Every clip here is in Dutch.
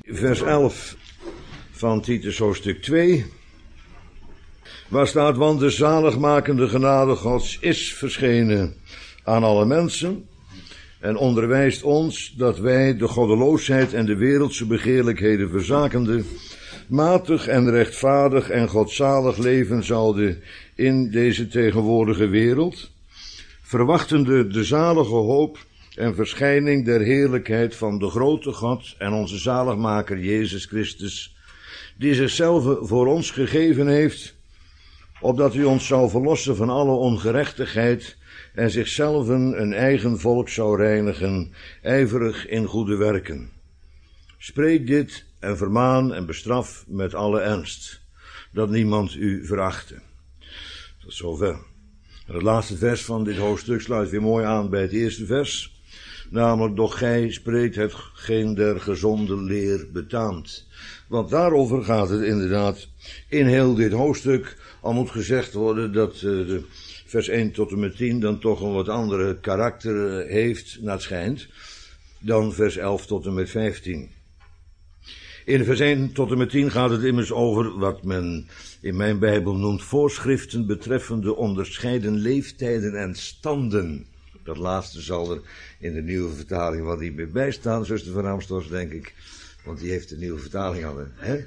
Vers 11 van Titus hoofdstuk 2. Waar staat, want de zaligmakende genade Gods is verschenen aan alle mensen en onderwijst ons dat wij de goddeloosheid en de wereldse begeerlijkheden verzakende, matig en rechtvaardig en godzalig leven zouden in deze tegenwoordige wereld, verwachtende de zalige hoop en verschijning der heerlijkheid van de grote God en onze zaligmaker Jezus Christus, die zichzelf voor ons gegeven heeft, opdat hij ons zou verlossen van alle ongerechtigheid en zichzelf een eigen volk zou reinigen, ijverig in goede werken. Spreek dit en vermaan en bestraf met alle ernst, dat niemand u verachte. Tot zover. En het laatste vers van dit hoofdstuk sluit weer mooi aan bij het eerste vers. Namelijk, doch gij spreekt hetgeen der gezonde leer betaamt. Want daarover gaat het inderdaad in heel dit hoofdstuk. Al moet gezegd worden dat de vers 1 tot en met 10 dan toch een wat andere karakter heeft, naar het schijnt, dan vers 11 tot en met 15. In vers 1 tot en met 10 gaat het immers over wat men in mijn Bijbel noemt voorschriften betreffende onderscheiden leeftijden en standen. Dat laatste zal er in de nieuwe vertaling wat niet meer bij staan, zuster Van Amstorst, denk ik. Want die heeft de nieuwe vertaling al.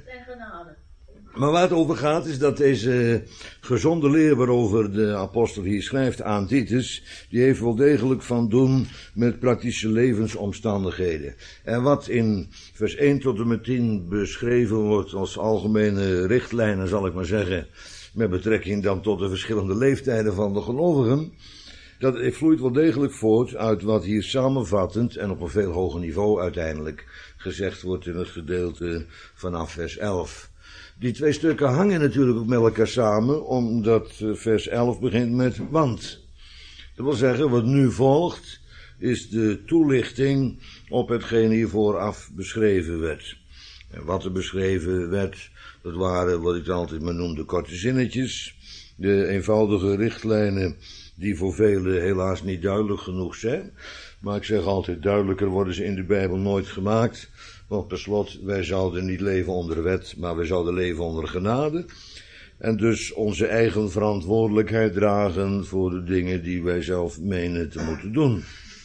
Maar waar het over gaat is dat deze gezonde leer waarover de apostel hier schrijft aan Titus, die heeft wel degelijk van doen met praktische levensomstandigheden. En wat in vers 1 tot en met 10 beschreven wordt als algemene richtlijnen, zal ik maar zeggen, met betrekking dan tot de verschillende leeftijden van de gelovigen, dat vloeit wel degelijk voort uit wat hier samenvattend en op een veel hoger niveau uiteindelijk gezegd wordt in het gedeelte vanaf vers 11. Die twee stukken hangen natuurlijk ook met elkaar samen, omdat vers 11 begint met want. Dat wil zeggen, wat nu volgt, is de toelichting op hetgeen hier vooraf beschreven werd. En wat er beschreven werd, dat waren wat ik altijd maar noemde korte zinnetjes, de eenvoudige richtlijnen die voor velen helaas niet duidelijk genoeg zijn. Maar ik zeg altijd, duidelijker worden ze in de Bijbel nooit gemaakt. Want per slot, wij zouden niet leven onder de wet, maar wij zouden leven onder genade. En dus onze eigen verantwoordelijkheid dragen voor de dingen die wij zelf menen te moeten doen.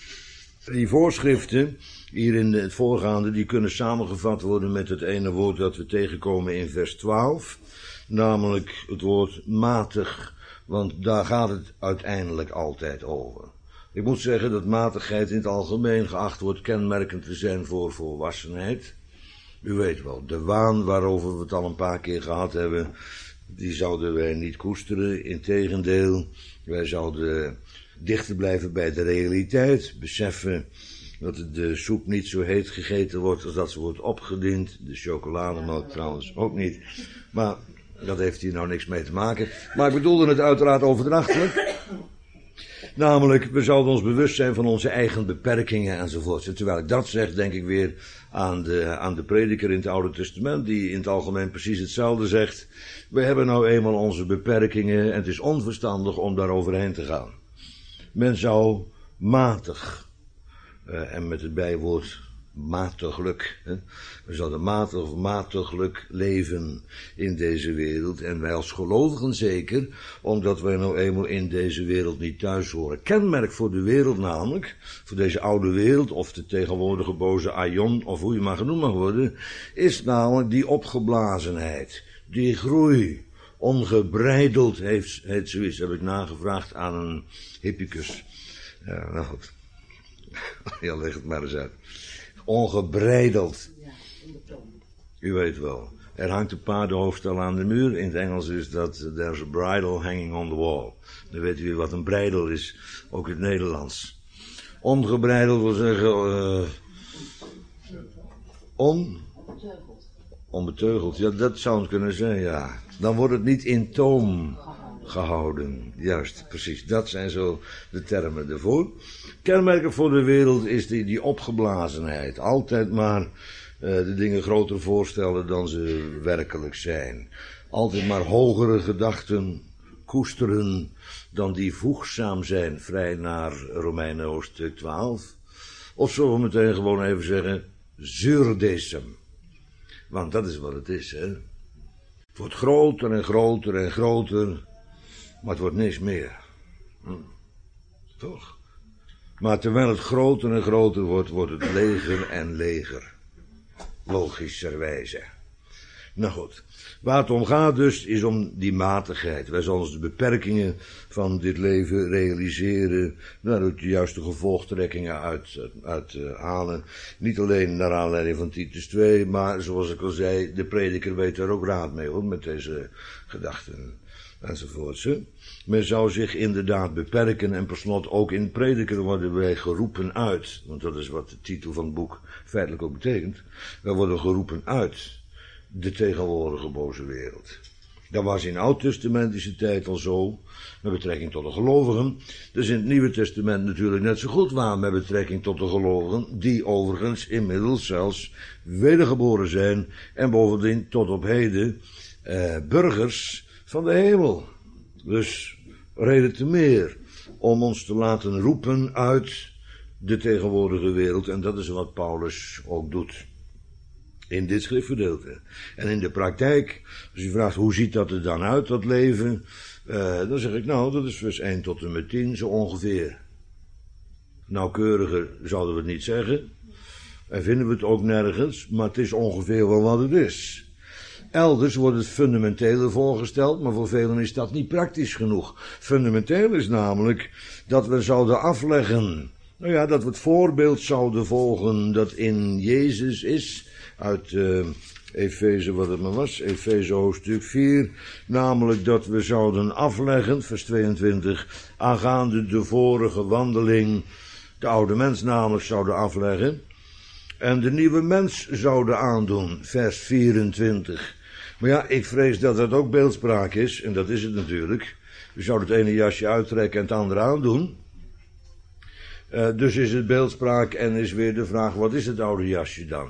Die voorschriften, hier in het voorgaande, die kunnen samengevat worden met het ene woord dat we tegenkomen in vers 12. Namelijk het woord matig, want daar gaat het uiteindelijk altijd over. Ik moet zeggen dat matigheid in het algemeen geacht wordt kenmerkend te zijn voor volwassenheid. U weet wel, de waan waarover we het al een paar keer gehad hebben, die zouden wij niet koesteren. Integendeel, wij zouden dichter blijven bij de realiteit, beseffen dat de soep niet zo heet gegeten wordt als dat ze wordt opgediend. De chocolademelk trouwens ook niet. Maar dat heeft hier nou niks mee te maken. Maar ik bedoelde het uiteraard overdrachtelijk. Namelijk, we zouden ons bewust zijn van onze eigen beperkingen enzovoort. En terwijl ik dat zeg, denk ik weer aan de prediker in het Oude Testament, die in het algemeen precies hetzelfde zegt. We hebben nou eenmaal onze beperkingen en het is onverstandig om daar overheen te gaan. Men zou matig, en met het bijwoord matiglijk, we zouden matig of matiglijk leven in deze wereld. En wij als gelovigen zeker, omdat wij nou eenmaal in deze wereld niet thuis horen. Kenmerk voor de wereld namelijk, voor deze oude wereld, of de tegenwoordige boze aion, of hoe je maar genoemd mag worden, is namelijk die opgeblazenheid, die groei, ongebreideld heet zoiets, heb ik nagevraagd aan een hippicus. Ja, nou goed. Ja, leg het maar eens uit. Ongebreideld. U weet wel. Er hangt een paardenhoofdstel aan de muur. In het Engels is dat there's a bridle hanging on the wall. Dan weet u wat een breidel is. Ook in het Nederlands. Ongebreideld wil zeggen onbeteugeld. Ja, dat zou het kunnen zijn, ja. Dan wordt het niet in toom gehouden. Juist, precies. Dat zijn zo de termen ervoor. Kenmerkend voor de wereld is die opgeblazenheid. Altijd maar de dingen groter voorstellen dan ze werkelijk zijn. Altijd maar hogere gedachten koesteren dan die voegzaam zijn. Vrij naar Romeinen hoofdstuk 12. Of zullen we meteen gewoon even zeggen, zuurdesem. Want dat is wat het is, hè. Het wordt groter en groter en groter, maar het wordt niks meer. Toch? Maar terwijl het groter en groter wordt, wordt het leger en leger. Logischerwijze. Nou goed, waar het om gaat dus, is om die matigheid. Wij zullen ons de beperkingen van dit leven realiseren, daar ook de juiste gevolgtrekkingen uit halen. Niet alleen naar aanleiding van Titus 2, maar zoals ik al zei, de prediker weet er ook raad mee, hoor, met deze gedachten enzovoorts. Men zou zich inderdaad beperken en per slot ook in prediker worden wij geroepen uit. Want dat is wat de titel van het boek feitelijk ook betekent. Wij worden geroepen uit de tegenwoordige boze wereld. Dat was in oud-testamentische tijd al zo, met betrekking tot de gelovigen. Dus in het Nieuwe Testament natuurlijk net zo goed waar met betrekking tot de gelovigen, die overigens inmiddels zelfs wedergeboren zijn en bovendien tot op heden burgers van de hemel. Dus reden te meer om ons te laten roepen uit de tegenwoordige wereld. En dat is wat Paulus ook doet in dit schriftgedeelte. En in de praktijk, als u vraagt hoe ziet dat er dan uit, dat leven, dan zeg ik nou, dat is vers 1 tot en met 10 zo ongeveer. Nauwkeuriger zouden we het niet zeggen. En vinden we het ook nergens, maar het is ongeveer wel wat het is. Elders wordt het fundamentele voorgesteld, maar voor velen is dat niet praktisch genoeg. Fundamenteel is namelijk dat we zouden afleggen, nou ja, dat we het voorbeeld zouden volgen dat in Jezus is, uit Efeze, wat het maar was, Efeze hoofdstuk 4, namelijk dat we zouden afleggen, vers 22, aangaande de vorige wandeling, de oude mens namelijk zouden afleggen, en de nieuwe mens zouden aandoen, vers 24. Maar ja, ik vrees dat dat ook beeldspraak is, en dat is het natuurlijk. We zouden het ene jasje uittrekken en het andere aandoen. Dus is het beeldspraak en is weer de vraag, wat is het oude jasje dan?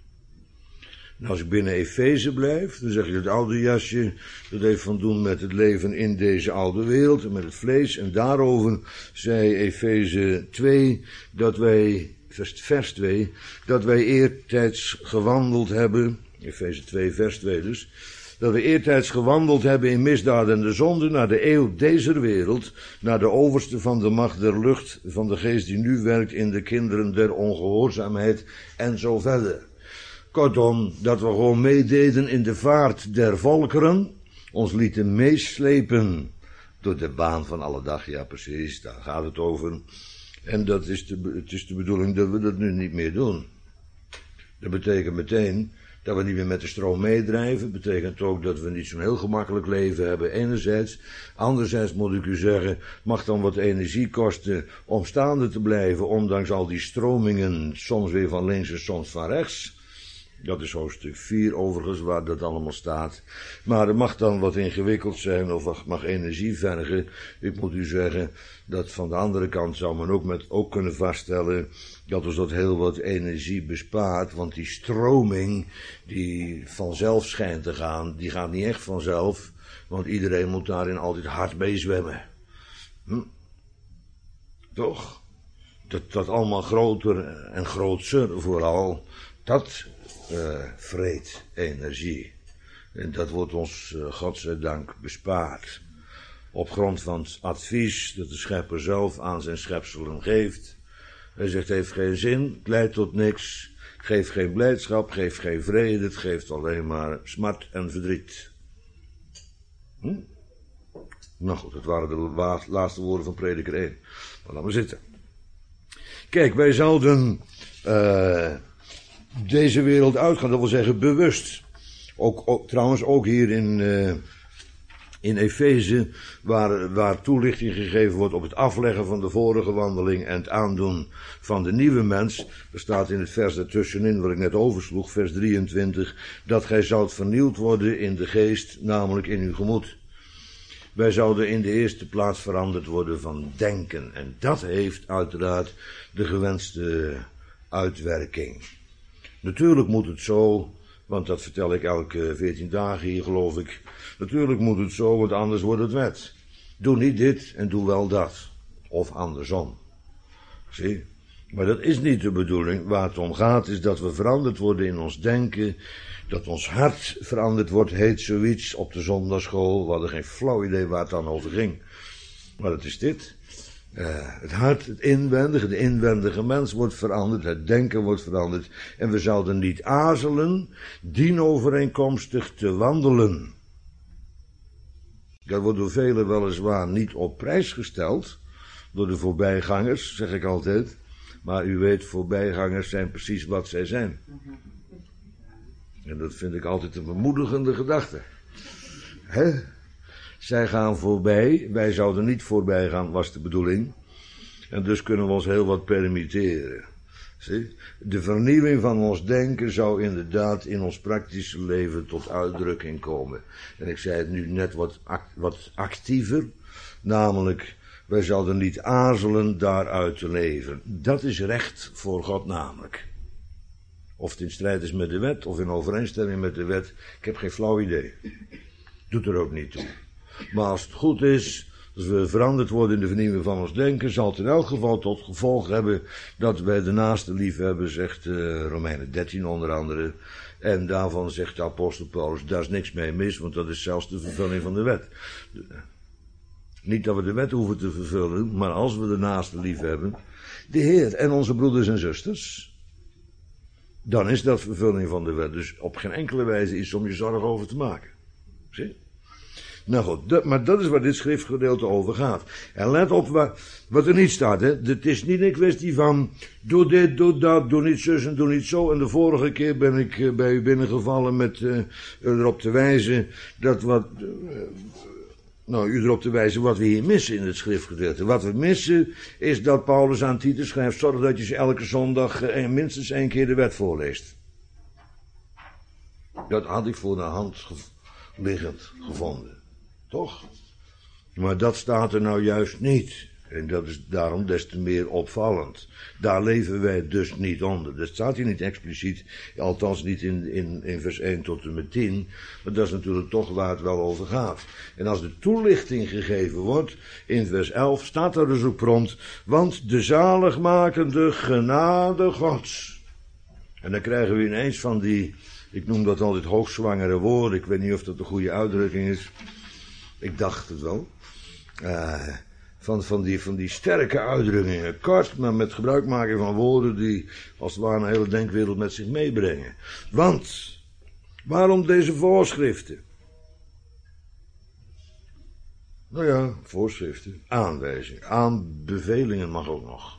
Nou, als ik binnen Efeze blijf, dan zeg je het oude jasje, dat heeft van doen met het leven in deze oude wereld, en met het vlees. En daarover zei Efeze 2, dat wij, vers 2, dat wij eertijds gewandeld hebben, Efeze 2 vers 2 dus, dat we eertijds gewandeld hebben in misdaad en de zonde, naar de eeuw dezer wereld, naar de overste van de macht der lucht, van de geest die nu werkt in de kinderen der ongehoorzaamheid, en zo verder. Kortom, dat we gewoon meededen in de vaart der volkeren, ons lieten meeslepen door de baan van alle dag, ja precies, daar gaat het over. En het is de bedoeling dat we dat nu niet meer doen. Dat betekent meteen dat we niet meer met de stroom meedrijven. Dat betekent ook dat we niet zo'n heel gemakkelijk leven hebben, enerzijds. Anderzijds moet ik u zeggen, mag dan wat energie kosten om staande te blijven, ondanks al die stromingen, soms weer van links en soms van rechts. Dat is hoofdstuk 4 overigens, waar dat allemaal staat. Maar het mag dan wat ingewikkeld zijn, of mag energie vergen. Ik moet u zeggen, dat van de andere kant zou men ook kunnen vaststellen dat ons dat heel wat energie bespaart. Want die stroming, die vanzelf schijnt te gaan, die gaat niet echt vanzelf. Want iedereen moet daarin altijd hard mee zwemmen. Toch? Dat allemaal groter en grootser vooral, dat vreet energie. En dat wordt ons, godzijdank, bespaard. Op grond van het advies dat de schepper zelf aan zijn schepselen geeft. Hij zegt, het heeft geen zin, het leidt tot niks, geeft geen blijdschap, geeft geen vrede, het geeft alleen maar smart en verdriet. Nou goed, dat waren de laatste woorden van prediker 1. Maar laten we zitten. Kijk, wij zouden deze wereld uitgaan, dat wil zeggen bewust. Trouwens ook hier in Efeze, waar toelichting gegeven wordt op het afleggen van de vorige wandeling en het aandoen van de nieuwe mens. Er staat in het vers daartussenin, wat ik net oversloeg, vers 23, dat gij zoudt vernieuwd worden in de geest, namelijk in uw gemoed. Wij zouden in de eerste plaats veranderd worden van denken. En dat heeft uiteraard de gewenste uitwerking. Natuurlijk moet het zo, want dat vertel ik elke 14 dagen hier, geloof ik. Natuurlijk moet het zo, want anders wordt het wet. Doe niet dit en doe wel dat. Of andersom. Zie? Maar dat is niet de bedoeling. Waar het om gaat is dat we veranderd worden in ons denken. Dat ons hart veranderd wordt, heet zoiets op de zondagschool. We hadden geen flauw idee waar het dan over ging. Maar het is dit. Het hart, het inwendige, de inwendige mens wordt veranderd. Het denken wordt veranderd. En we zouden niet aarzelen dienovereenkomstig te wandelen. Dat wordt door velen weliswaar niet op prijs gesteld. Door de voorbijgangers, zeg ik altijd. Maar u weet, voorbijgangers zijn precies wat zij zijn. En dat vind ik altijd een bemoedigende gedachte. Hè? Zij gaan voorbij, wij zouden niet voorbij gaan, was de bedoeling. En dus kunnen we ons heel wat permitteren. Zie? De vernieuwing van ons denken zou inderdaad in ons praktische leven tot uitdrukking komen. En ik zei het nu net wat actiever, namelijk, wij zouden niet aarzelen daaruit te leven. Dat is recht voor God namelijk. Of het in strijd is met de wet, of in overeenstemming met de wet, ik heb geen flauw idee. Doet er ook niet toe. Maar als het goed is, als we veranderd worden in de vernieuwing van ons denken, zal het in elk geval tot gevolg hebben dat wij de naaste lief hebben, zegt Romeinen 13 onder andere. En daarvan zegt de apostel Paulus, daar is niks mee mis, want dat is zelfs de vervulling van de wet. Niet dat we de wet hoeven te vervullen, maar als we de naaste lief hebben, de Heer en onze broeders en zusters, dan is dat vervulling van de wet. Dus op geen enkele wijze iets om je zorgen over te maken. Zie? Nou goed, maar dat is waar dit schriftgedeelte over gaat. En let op wat er niet staat. Hè. Het is niet een kwestie van doe dit, doe dat, doe niet zus en doe niet zo. En de vorige keer ben ik bij u binnengevallen met erop te wijzen dat u erop te wijzen wat we hier missen in het schriftgedeelte. Wat we missen is dat Paulus aan Titus schrijft, zorg dat je ze elke zondag minstens 1 keer de wet voorleest. Dat had ik voor de hand liggend gevonden. Toch? Maar dat staat er nou juist niet. En dat is daarom des te meer opvallend. Daar leven wij dus niet onder. Dat staat hier niet expliciet, althans niet in vers 1 tot en met 10. Maar dat is natuurlijk toch waar het wel over gaat. En als de toelichting gegeven wordt, in vers 11 staat er dus ook prompt, want de zaligmakende genade Gods. En dan krijgen we ineens van die, ik noem dat altijd hoogzwangere woorden, ik weet niet of dat een goede uitdrukking is. Ik dacht het wel. Van die sterke uitdrukkingen. Kort, maar met gebruik maken van woorden die als het ware een hele denkwereld met zich meebrengen. Want, waarom deze voorschriften? Nou ja, voorschriften, aanwijzingen, aanbevelingen mag ook nog.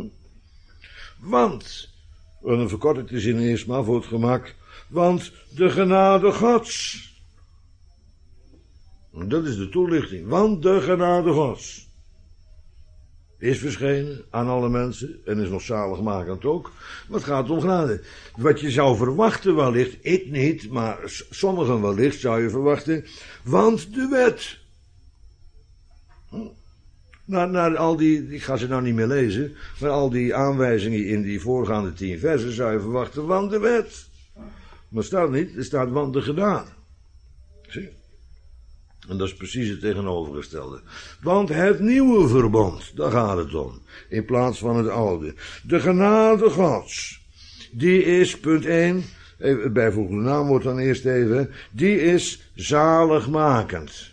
Want, en dan verkort ik de zin eerst maar voor het gemak, want de genade Gods. Dat is de toelichting. Want de genade Gods is verschenen aan alle mensen en is nog zaligmakend ook. Maar het gaat om genade. Wat je zou verwachten wellicht, ik niet, maar sommigen wellicht zou je verwachten, want de wet. Na al die, ik ga ze nou niet meer lezen, maar al die aanwijzingen in die voorgaande 10 versen zou je verwachten, want de wet. Maar staat niet, er staat want de genade. Zie. En dat is precies het tegenovergestelde. Want het nieuwe verbond, daar gaat het om. In plaats van het oude. De genade Gods. Die is, punt 1. Het bijvoeglijke naamwoord dan eerst even. Die is zaligmakend.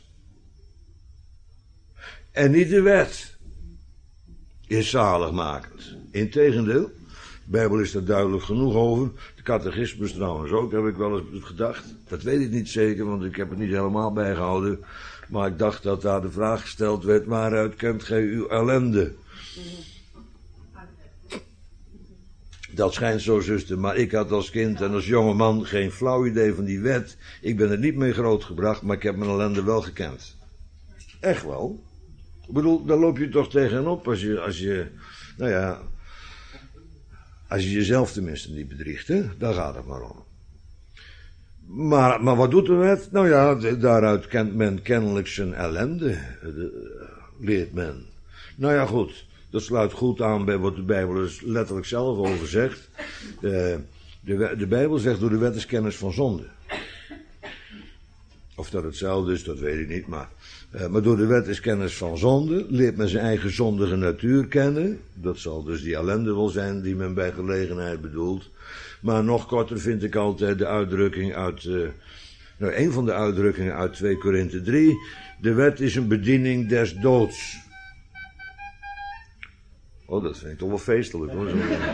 En niet de wet is zaligmakend. Integendeel. De Bijbel is daar duidelijk genoeg over. De catechismus trouwens ook, heb ik wel eens gedacht. Dat weet ik niet zeker, want ik heb het niet helemaal bijgehouden. Maar ik dacht dat daar de vraag gesteld werd, waaruit kent gij uw ellende? Dat schijnt zo, zuster, maar ik had als kind en als jonge man geen flauw idee van die wet. Ik ben er niet mee grootgebracht, maar ik heb mijn ellende wel gekend. Echt wel. Ik bedoel, daar loop je toch tegenop als je jezelf tenminste niet bedriegt, hè? Daar gaat het maar om. Maar wat doet de wet? Nou ja, daaruit kent men kennelijk zijn ellende, leert men. Nou ja, goed, dat sluit goed aan bij wat de Bijbel dus letterlijk zelf over zegt. De Bijbel zegt, door de wet is kennis van zonde. Of dat hetzelfde is, dat weet ik niet, maar door de wet is kennis van zonde, leert men zijn eigen zondige natuur kennen. Dat zal dus die ellende wel zijn die men bij gelegenheid bedoelt. Maar nog korter vind ik altijd de uitdrukking uit, een van de uitdrukkingen uit 2 Korinthe 3. De wet is een bediening des doods. Oh, dat vind ik toch wel feestelijk, hoor.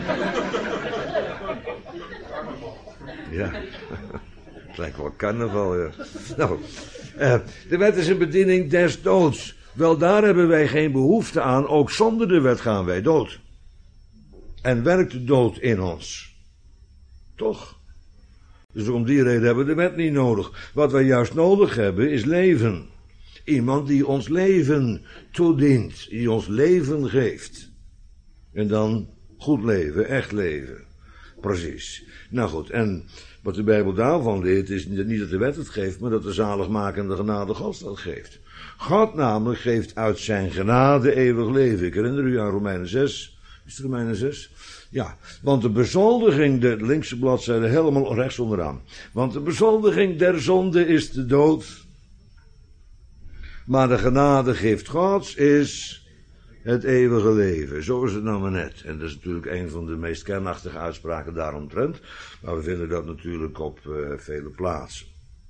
Ja, het lijkt wel carnaval, ja. Nou, de wet is een bediening des doods. Wel, daar hebben wij geen behoefte aan. Ook zonder de wet gaan wij dood. En werkt de dood in ons. Toch? Dus om die reden hebben we de wet niet nodig. Wat wij juist nodig hebben is leven. Iemand die ons leven toedient. Die ons leven geeft. En dan goed leven, echt leven. Precies. Nou goed, en wat de Bijbel daarvan leert is niet dat de wet het geeft, maar dat de zaligmakende genade Gods dat geeft. God namelijk geeft uit zijn genade eeuwig leven. Ik herinner u aan Romeinen 6. Is het Romeinen 6? Ja, want de bezoldiging, de linkse bladzijde helemaal rechts onderaan. Want de bezoldiging der zonde is de dood. Maar de genadegift Gods is het eeuwige leven. Zo is het nou maar net. En dat is natuurlijk een van de meest kernachtige uitspraken daaromtrent. Maar we vinden dat natuurlijk op vele plaatsen.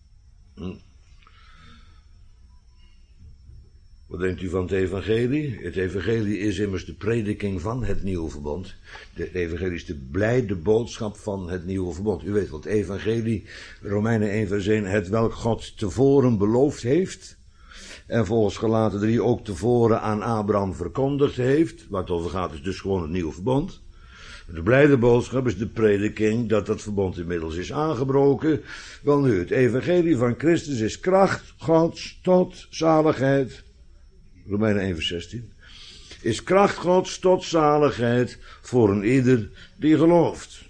Wat denkt u van het evangelie? Het evangelie is immers de prediking van het nieuwe verbond. Het evangelie is de blijde boodschap van het nieuwe verbond. U weet wat het evangelie, Romeinen 1 vers 1, het welk God tevoren beloofd heeft. En volgens Galaten 3 ook tevoren aan Abraham verkondigd heeft. Waar het over gaat is dus gewoon het nieuwe verbond. De blijde boodschap is de prediking dat dat verbond inmiddels is aangebroken. Wel nu, het evangelie van Christus is kracht Gods tot zaligheid. Romeinen 1 vers 16. Is kracht Gods tot zaligheid voor een ieder die gelooft.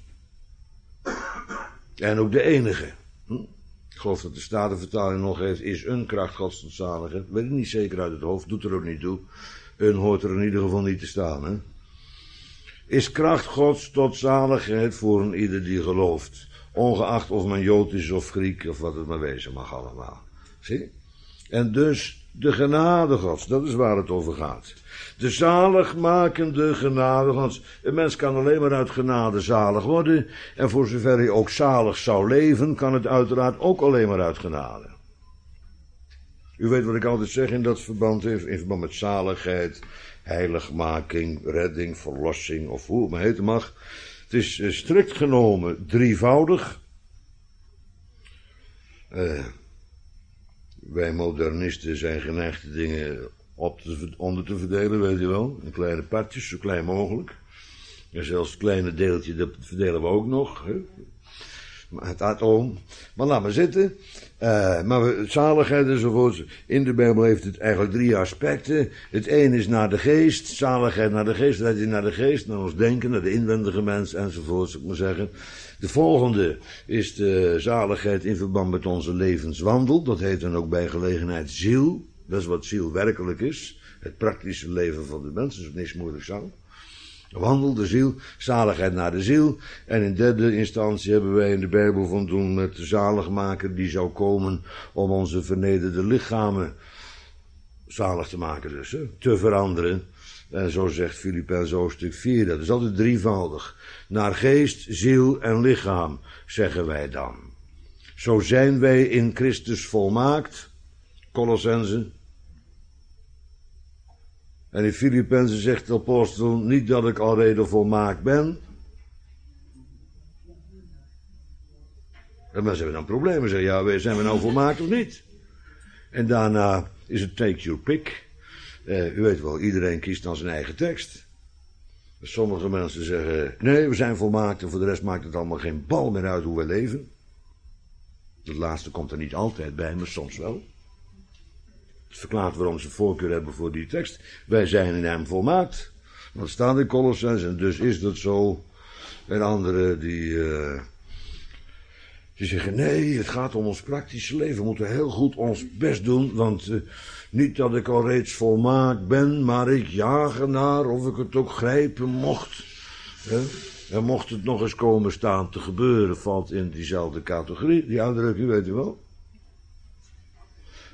En ook de enige. Ik geloof dat de Statenvertaling nog heeft, is een kracht Gods tot zaligheid. Weet ik niet zeker uit het hoofd, doet er ook niet toe. Een hoort er in ieder geval niet te staan, hè. Is kracht Gods tot zaligheid voor een ieder die gelooft. Ongeacht of men Jood is of Griek of wat het maar wezen mag allemaal. Zie? En dus de genade Gods, dat is waar het over gaat. De zaligmakende genade Gods. Een mens kan alleen maar uit genade zalig worden. En voor zover hij ook zalig zou leven, kan het uiteraard ook alleen maar uit genade. U weet wat ik altijd zeg in dat verband, in verband met zaligheid, heiligmaking, redding, verlossing of hoe het maar heten mag. Het is strikt genomen drievoudig. Wij modernisten zijn geneigd de dingen onder te verdelen, weet je wel. In kleine partjes, zo klein mogelijk. En zelfs het kleine deeltje, dat verdelen we ook nog. Hè? Het atoom. Maar laat maar zitten. Maar zaligheid enzovoort. In de Bijbel heeft het eigenlijk 3 aspecten. Het een is naar de geest. Zaligheid naar de geest. Leiding naar de geest. Naar ons denken. Naar de inwendige mens enzovoort. Zou ik maar zeggen. De volgende is de zaligheid in verband met onze levenswandel. Dat heet dan ook bij gelegenheid ziel. Dat is wat ziel werkelijk is. Het praktische leven van de mens. Dat is niks moeilijks aan. Wandel de ziel, zaligheid naar de ziel. En in derde instantie hebben wij in de Bijbel van doen met de zaligmaker die zou komen om onze vernederde lichamen zalig te maken dus, hè, te veranderen. En zo zegt Filippenzen hoofdstuk 4, dat is altijd drievoudig. Naar geest, ziel en lichaam, zeggen wij dan. Zo zijn wij in Christus volmaakt, Colossenzen. En in Filippenzen zegt de apostel, niet dat ik alrede volmaakt ben. En mensen hebben dan problemen, zeggen, ja, zijn we nou volmaakt of niet? En daarna is het take your pick. U weet wel, iedereen kiest dan zijn eigen tekst. Sommige mensen zeggen, nee, we zijn volmaakt en voor de rest maakt het allemaal geen bal meer uit hoe we leven. Dat laatste komt er niet altijd bij, maar soms wel. Het verklaart waarom ze voorkeur hebben voor die tekst. Wij zijn in hem volmaakt. Dat staat in Colossenzen en dus is dat zo. En anderen die zeggen, nee, het gaat om ons praktische leven. We moeten heel goed ons best doen, want niet dat ik al reeds volmaakt ben, maar ik jaag ernaar of ik het ook grijpen mocht. En mocht het nog eens komen staan te gebeuren, valt in diezelfde categorie. Die uitdrukking, weet u wel.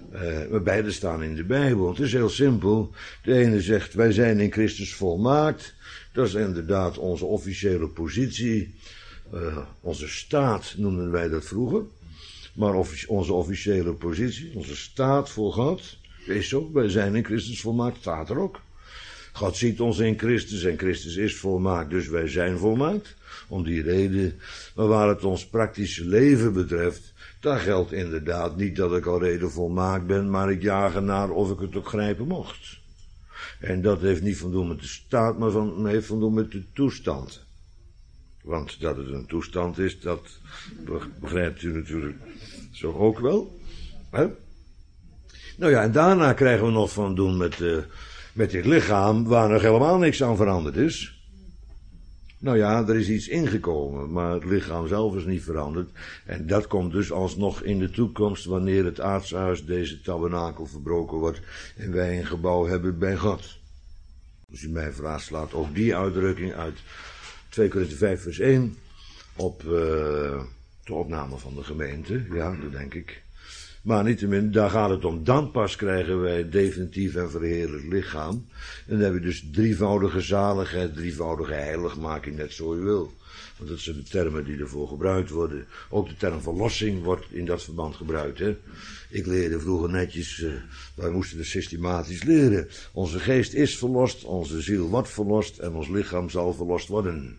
Beide staan in de Bijbel. Het is heel simpel. De ene zegt, wij zijn in Christus volmaakt. Dat is inderdaad onze officiële positie. Onze staat noemden wij dat vroeger. Maar onze officiële positie, onze staat voor God, is zo. Wij zijn in Christus volmaakt, staat er ook. God ziet ons in Christus en Christus is volmaakt, dus wij zijn volmaakt. Om die reden. Maar waar het ons praktische leven betreft, daar geldt inderdaad niet dat ik al reden volmaakt ben, maar ik jaag ernaar of ik het ook grijpen mocht. En dat heeft niet van doen met de staat, maar heeft van doen met de toestand. Want dat het een toestand is, dat begrijpt u natuurlijk zo ook wel. Hè? Nou ja, en daarna krijgen we nog van doen met dit lichaam, waar nog helemaal niks aan veranderd is. Nou ja, er is iets ingekomen, maar het lichaam zelf is niet veranderd. En dat komt dus alsnog in de toekomst, wanneer het aardse huis, deze tabernakel, verbroken wordt en wij een gebouw hebben bij God. Als u mij vraagt, slaat ook die uitdrukking uit 2 Korinthe 5 vers 1 op de opname van de gemeente. Ja, dat denk ik. Maar niettemin, daar gaat het om. Dan pas krijgen wij definitief en verheerlijk lichaam. En dan heb je dus drievoudige zaligheid, drievoudige heiligmaking, net zo u wil. Want dat zijn de termen die ervoor gebruikt worden. Ook de term verlossing wordt in dat verband gebruikt. Hè? Ik leerde vroeger netjes, wij moesten het systematisch leren. Onze geest is verlost, onze ziel wordt verlost en ons lichaam zal verlost worden.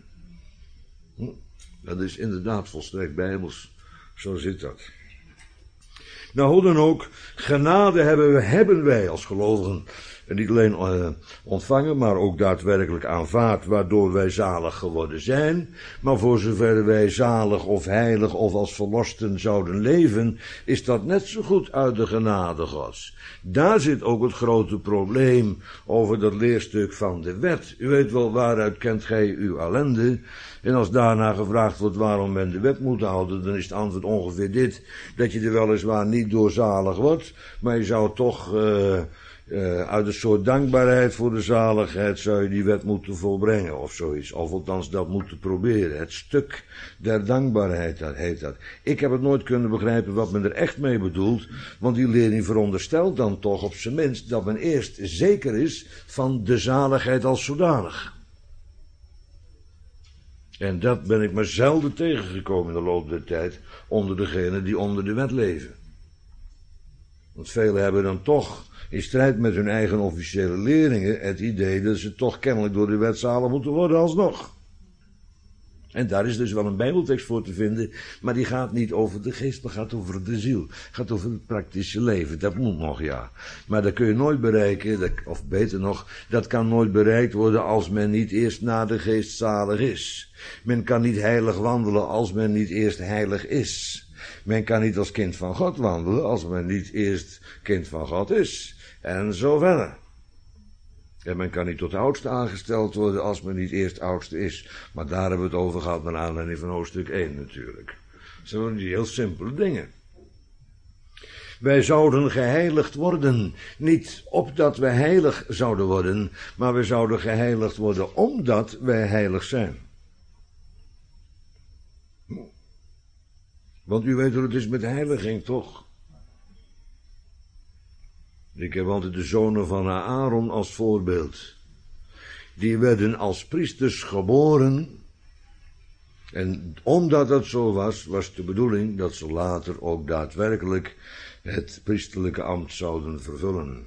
Dat is inderdaad volstrekt bijbels. Zo zit dat. Nou, hoe dan ook, genade hebben wij als gelovigen niet alleen ontvangen, maar ook daadwerkelijk aanvaard, waardoor wij zalig geworden zijn. Maar voor zover wij zalig of heilig of als verlosten zouden leven, is dat net zo goed uit de genade Gods. Daar zit ook het grote probleem over dat leerstuk van de wet. U weet wel, waaruit kent gij uw ellende? En als daarna gevraagd wordt waarom men de wet moet houden, dan is het antwoord ongeveer dit, dat je er weliswaar niet door zalig wordt, maar je zou toch uit een soort dankbaarheid voor de zaligheid zou je die wet moeten volbrengen of zoiets. Of althans dat moeten proberen. Het stuk der dankbaarheid, dat heet dat. Ik heb het nooit kunnen begrijpen wat men er echt mee bedoelt, want die leerling veronderstelt dan toch op zijn minst dat men eerst zeker is van de zaligheid als zodanig. En dat ben ik maar zelden tegengekomen in de loop der tijd onder degenen die onder de wet leven. Want velen hebben dan toch in strijd met hun eigen officiële leerlingen het idee dat ze toch kennelijk door de wet zalig moeten worden alsnog. En daar is dus wel een bijbeltekst voor te vinden, maar die gaat niet over de geest, maar gaat over de ziel. Gaat over het praktische leven, dat moet nog, ja. Maar dat kun je nooit bereiken, of beter nog, dat kan nooit bereikt worden als men niet eerst naar de geest zalig is. Men kan niet heilig wandelen als men niet eerst heilig is. Men kan niet als kind van God wandelen als men niet eerst kind van God is. En zo verder. En men kan niet tot oudste aangesteld worden als men niet eerst oudste is. Maar daar hebben we het over gehad naar aanleiding van hoofdstuk 1 natuurlijk. Dat zijn die heel simpele dingen. Wij zouden geheiligd worden. Niet opdat wij heilig zouden worden, maar wij zouden geheiligd worden omdat wij heilig zijn. Want u weet hoe het is met heiliging, toch? Ik heb altijd de zonen van Aaron als voorbeeld. Die werden als priesters geboren. En omdat dat zo was, was de bedoeling dat ze later ook daadwerkelijk het priesterlijke ambt zouden vervullen.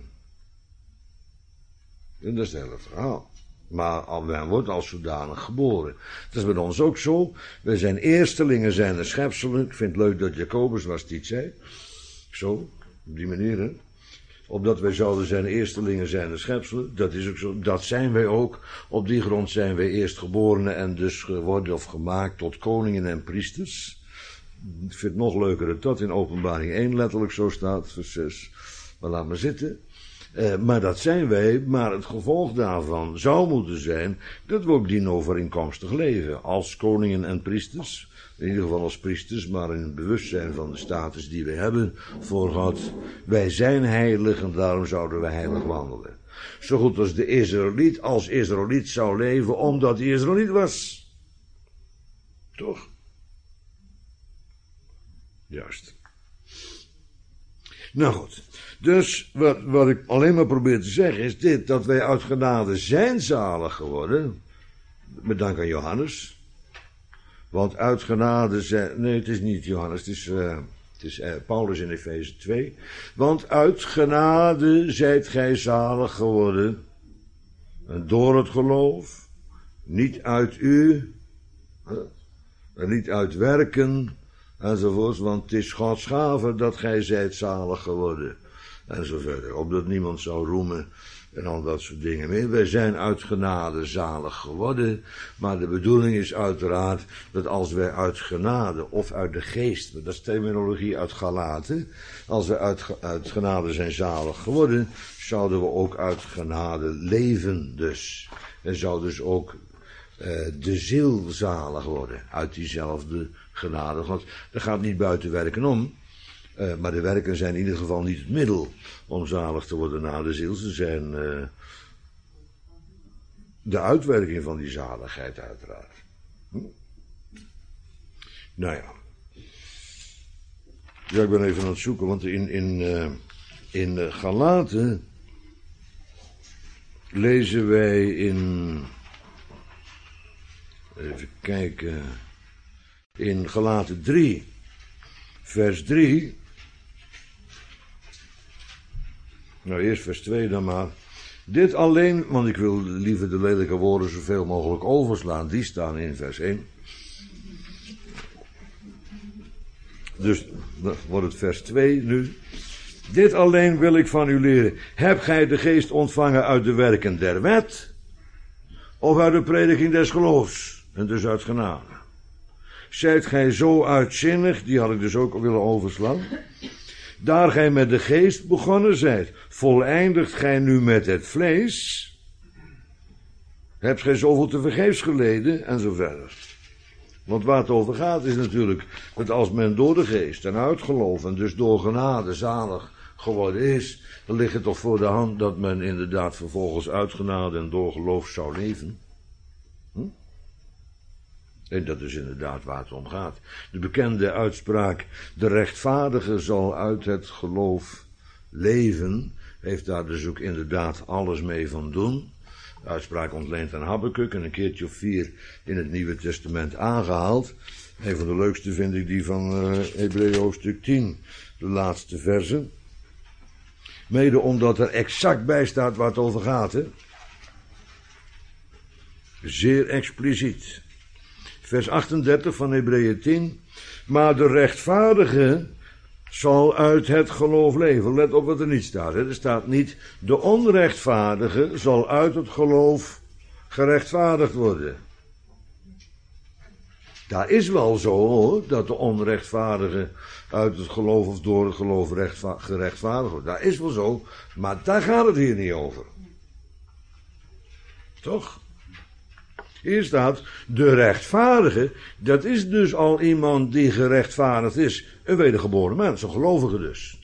En dat is het hele verhaal. Maar men wordt als zodanig geboren. Dat is bij ons ook zo. Wij zijn eerstelingen, zijn de schepselen. Ik vind het leuk dat Jacobus was die het zei. Zo, op die manier, hè. Opdat wij zouden zijn eerstelingen, zijn de schepselen. Dat is ook zo. Dat zijn wij ook. Op die grond zijn wij eerstgeborenen en dus geworden of gemaakt tot koningen en priesters. Ik vind het nog leuker dat dat in Openbaring 1 letterlijk zo staat, vers 6. Maar laat maar zitten. Maar dat zijn wij, maar het gevolg daarvan zou moeten zijn dat we ook dienovereenkomstig leven. Als koningen en priesters, in ieder geval als priesters, maar in het bewustzijn van de status die we hebben voor God. Wij zijn heilig en daarom zouden we heilig wandelen. Zo goed als de Israëliet als Israëliet zou leven omdat hij Israëliet was. Toch? Juist. Nou goed, dus wat ik alleen maar probeer te zeggen is dit, dat wij uit genade zijn zalig geworden, met dank aan Johannes. Want uit genade zijn, nee het is niet Johannes, het is Paulus in Efeze 2. Want uit genade zijt gij zalig geworden, en door het geloof, niet uit u, en niet uit werken, enzovoorts, want het is Gods gave dat gij zijt zalig geworden, en zo verder, opdat niemand zou roemen, en al dat soort dingen meer. Wij zijn uit genade zalig geworden, maar de bedoeling is uiteraard dat als wij uit genade of uit de geest, dat is terminologie uit Galaten, als we uit genade zijn zalig geworden, zouden we ook uit genade leven dus. En zou dus ook de ziel zalig worden uit diezelfde genade. Want dat gaat niet buiten werken om. Maar de werken zijn in ieder geval niet het middel om zalig te worden na de ziel. Ze zijn de uitwerking van die zaligheid uiteraard. Nou ja. Ja, ik ben even aan het zoeken, want in Galaten lezen wij in... Even kijken... In Galaten 3, vers 3... Nou, eerst vers 2 dan maar. Dit alleen, want ik wil liever de lelijke woorden zoveel mogelijk overslaan. Die staan in vers 1. Dus dan wordt het vers 2 nu. Dit alleen wil ik van u leren. Heb gij de geest ontvangen uit de werken der wet? Of uit de prediking des geloofs? En dus uit genade. Zijt gij zo uitzinnig, die had ik dus ook willen overslaan. Daar gij met de geest begonnen zijt, voleindigt gij nu met het vlees? Hebt gij zoveel te vergeefs geleden? En zo verder. Want waar het over gaat is natuurlijk dat als men door de geest en uit geloof en dus door genade zalig geworden is, dan ligt het toch voor de hand dat men inderdaad vervolgens uit genade en door geloof zou leven. En dat is inderdaad waar het om gaat. De bekende uitspraak, de rechtvaardige zal uit het geloof leven, heeft daar dus ook inderdaad alles mee van doen. De uitspraak ontleent aan Habakuk en een keertje of 4 in het Nieuwe Testament aangehaald. Een van de leukste vind ik die van Hebreeën hoofdstuk 10, de laatste versen. Mede omdat er exact bij staat waar het over gaat, hè. Zeer expliciet. Vers 38 van Hebreeën 10. Maar de rechtvaardige zal uit het geloof leven. Let op wat er niet staat. Hè. Er staat niet, de onrechtvaardige zal uit het geloof gerechtvaardigd worden. Daar is wel zo hoor, dat de onrechtvaardige uit het geloof of door het geloof gerechtvaardigd wordt. Dat is wel zo, maar daar gaat het hier niet over. Toch? Hier staat, de rechtvaardige, dat is dus al iemand die gerechtvaardigd is. Een wedergeboren mens, een gelovige dus.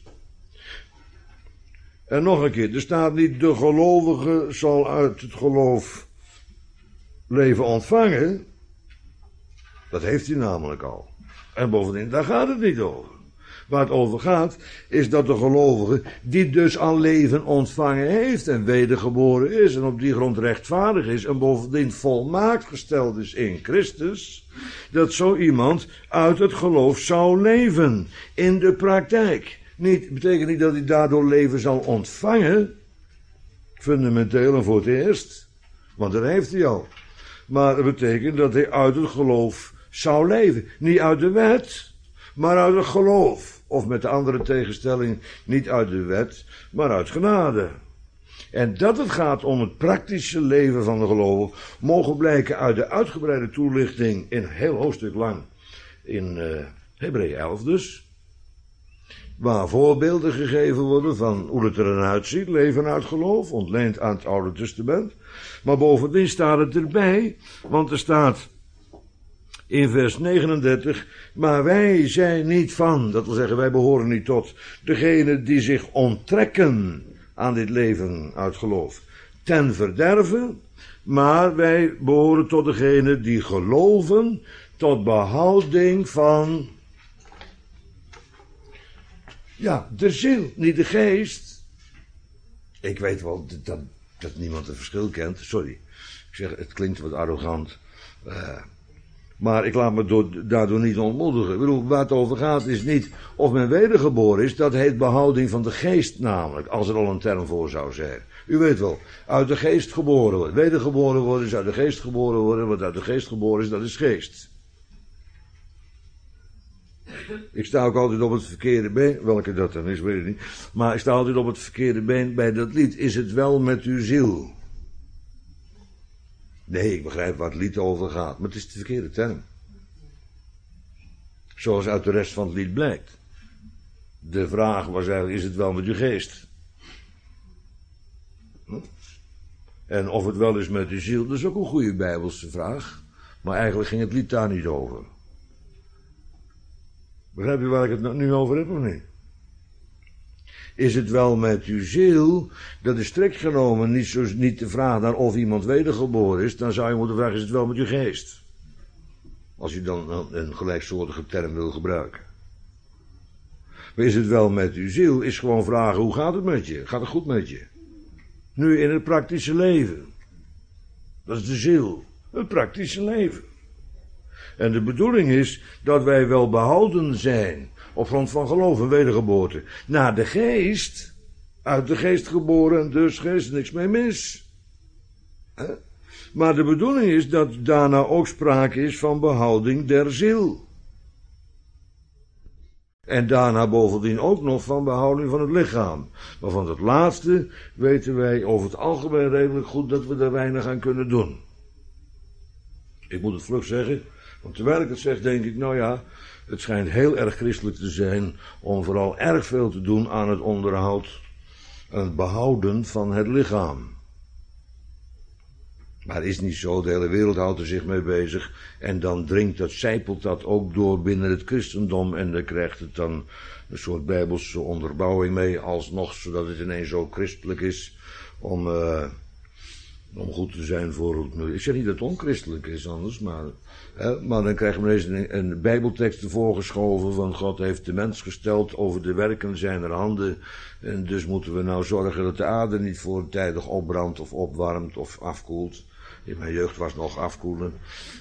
En nog een keer, er staat niet, de gelovige zal uit het geloof leven ontvangen. Dat heeft hij namelijk al. En bovendien, daar gaat het niet over. Waar het over gaat, is dat de gelovige, die dus al leven ontvangen heeft en wedergeboren is en op die grond rechtvaardig is en bovendien volmaakt gesteld is in Christus, dat zo iemand uit het geloof zou leven in de praktijk. Betekent niet dat hij daardoor leven zal ontvangen, fundamenteel en voor het eerst, want dat heeft hij al. Maar het betekent dat hij uit het geloof zou leven. Niet uit de wet, maar uit het geloof. Of met de andere tegenstelling, niet uit de wet, maar uit genade. En dat het gaat om het praktische leven van de gelovige, mogen blijken uit de uitgebreide toelichting in een heel hoofdstuk lang. In Hebreeën 11 dus. Waar voorbeelden gegeven worden van hoe het er uitziet, leven uit geloof, ontleend aan het Oude Testament. Maar bovendien staat het erbij, want er staat in vers 39, maar wij zijn niet van, dat wil zeggen wij behoren niet tot degenen die zich onttrekken aan dit leven uit geloof ten verderve, maar wij behoren tot degenen die geloven tot behouding van Ja, de ziel, niet de geest. Ik weet wel dat niemand het verschil kent. Sorry, ik zeg, het klinkt wat arrogant. Maar ik laat me daardoor niet ontmoedigen. Ik bedoel, waar het over gaat is niet of men wedergeboren is. Dat heet behouding van de geest namelijk, als er al een term voor zou zijn. U weet wel, uit de geest geboren worden. Wedergeboren worden is uit de geest geboren worden. Wat uit de geest geboren is, dat is geest. Ik sta ook altijd op het verkeerde been. Welke dat dan is, weet ik niet. Maar ik sta altijd op het verkeerde been bij dat lied. Is het wel met uw ziel? Nee, ik begrijp waar het lied over gaat. Maar het is de verkeerde term. Zoals uit de rest van het lied blijkt. De vraag was eigenlijk, is het wel met uw geest? En of het wel is met uw ziel, dat is ook een goede Bijbelse vraag. Maar eigenlijk ging het lied daar niet over. Begrijp je waar ik het nu over heb of niet? Is het wel met uw ziel? Dat is strikt genomen niet de vraag naar of iemand wedergeboren is. Dan zou je moeten vragen, is het wel met uw geest? Als je dan een gelijksoortige term wil gebruiken. Maar is het wel met uw ziel? Is gewoon vragen, hoe gaat het met je? Gaat het goed met je? Nu in het praktische leven. Dat is de ziel. Het praktische leven. En de bedoeling is dat wij wel behouden zijn op grond van geloof en wedergeboorte. Naar de geest, uit de geest geboren, dus geest, niks mee mis. Maar de bedoeling is dat daarna ook sprake is van behouding der ziel. En daarna bovendien ook nog van behouding van het lichaam. Maar van het laatste weten wij over het algemeen redelijk goed dat we daar weinig aan kunnen doen. Ik moet het vlug zeggen, want terwijl ik het zeg denk ik, nou ja, het schijnt heel erg christelijk te zijn om vooral erg veel te doen aan het onderhoud en het behouden van het lichaam. Maar het is niet zo, de hele wereld houdt er zich mee bezig en dan zijpelt dat ook door binnen het christendom en dan krijgt het dan een soort bijbelse onderbouwing mee alsnog, zodat het ineens zo christelijk is om goed te zijn voor het milieu. Ik zeg niet dat het onchristelijk is anders, maar dan krijgen we ineens een bijbeltekst voorgeschoven van God heeft de mens gesteld over de werken zijner handen en dus moeten we nou zorgen dat de aarde niet voortijdig opbrandt of opwarmt of afkoelt. In mijn jeugd was het nog afkoelen,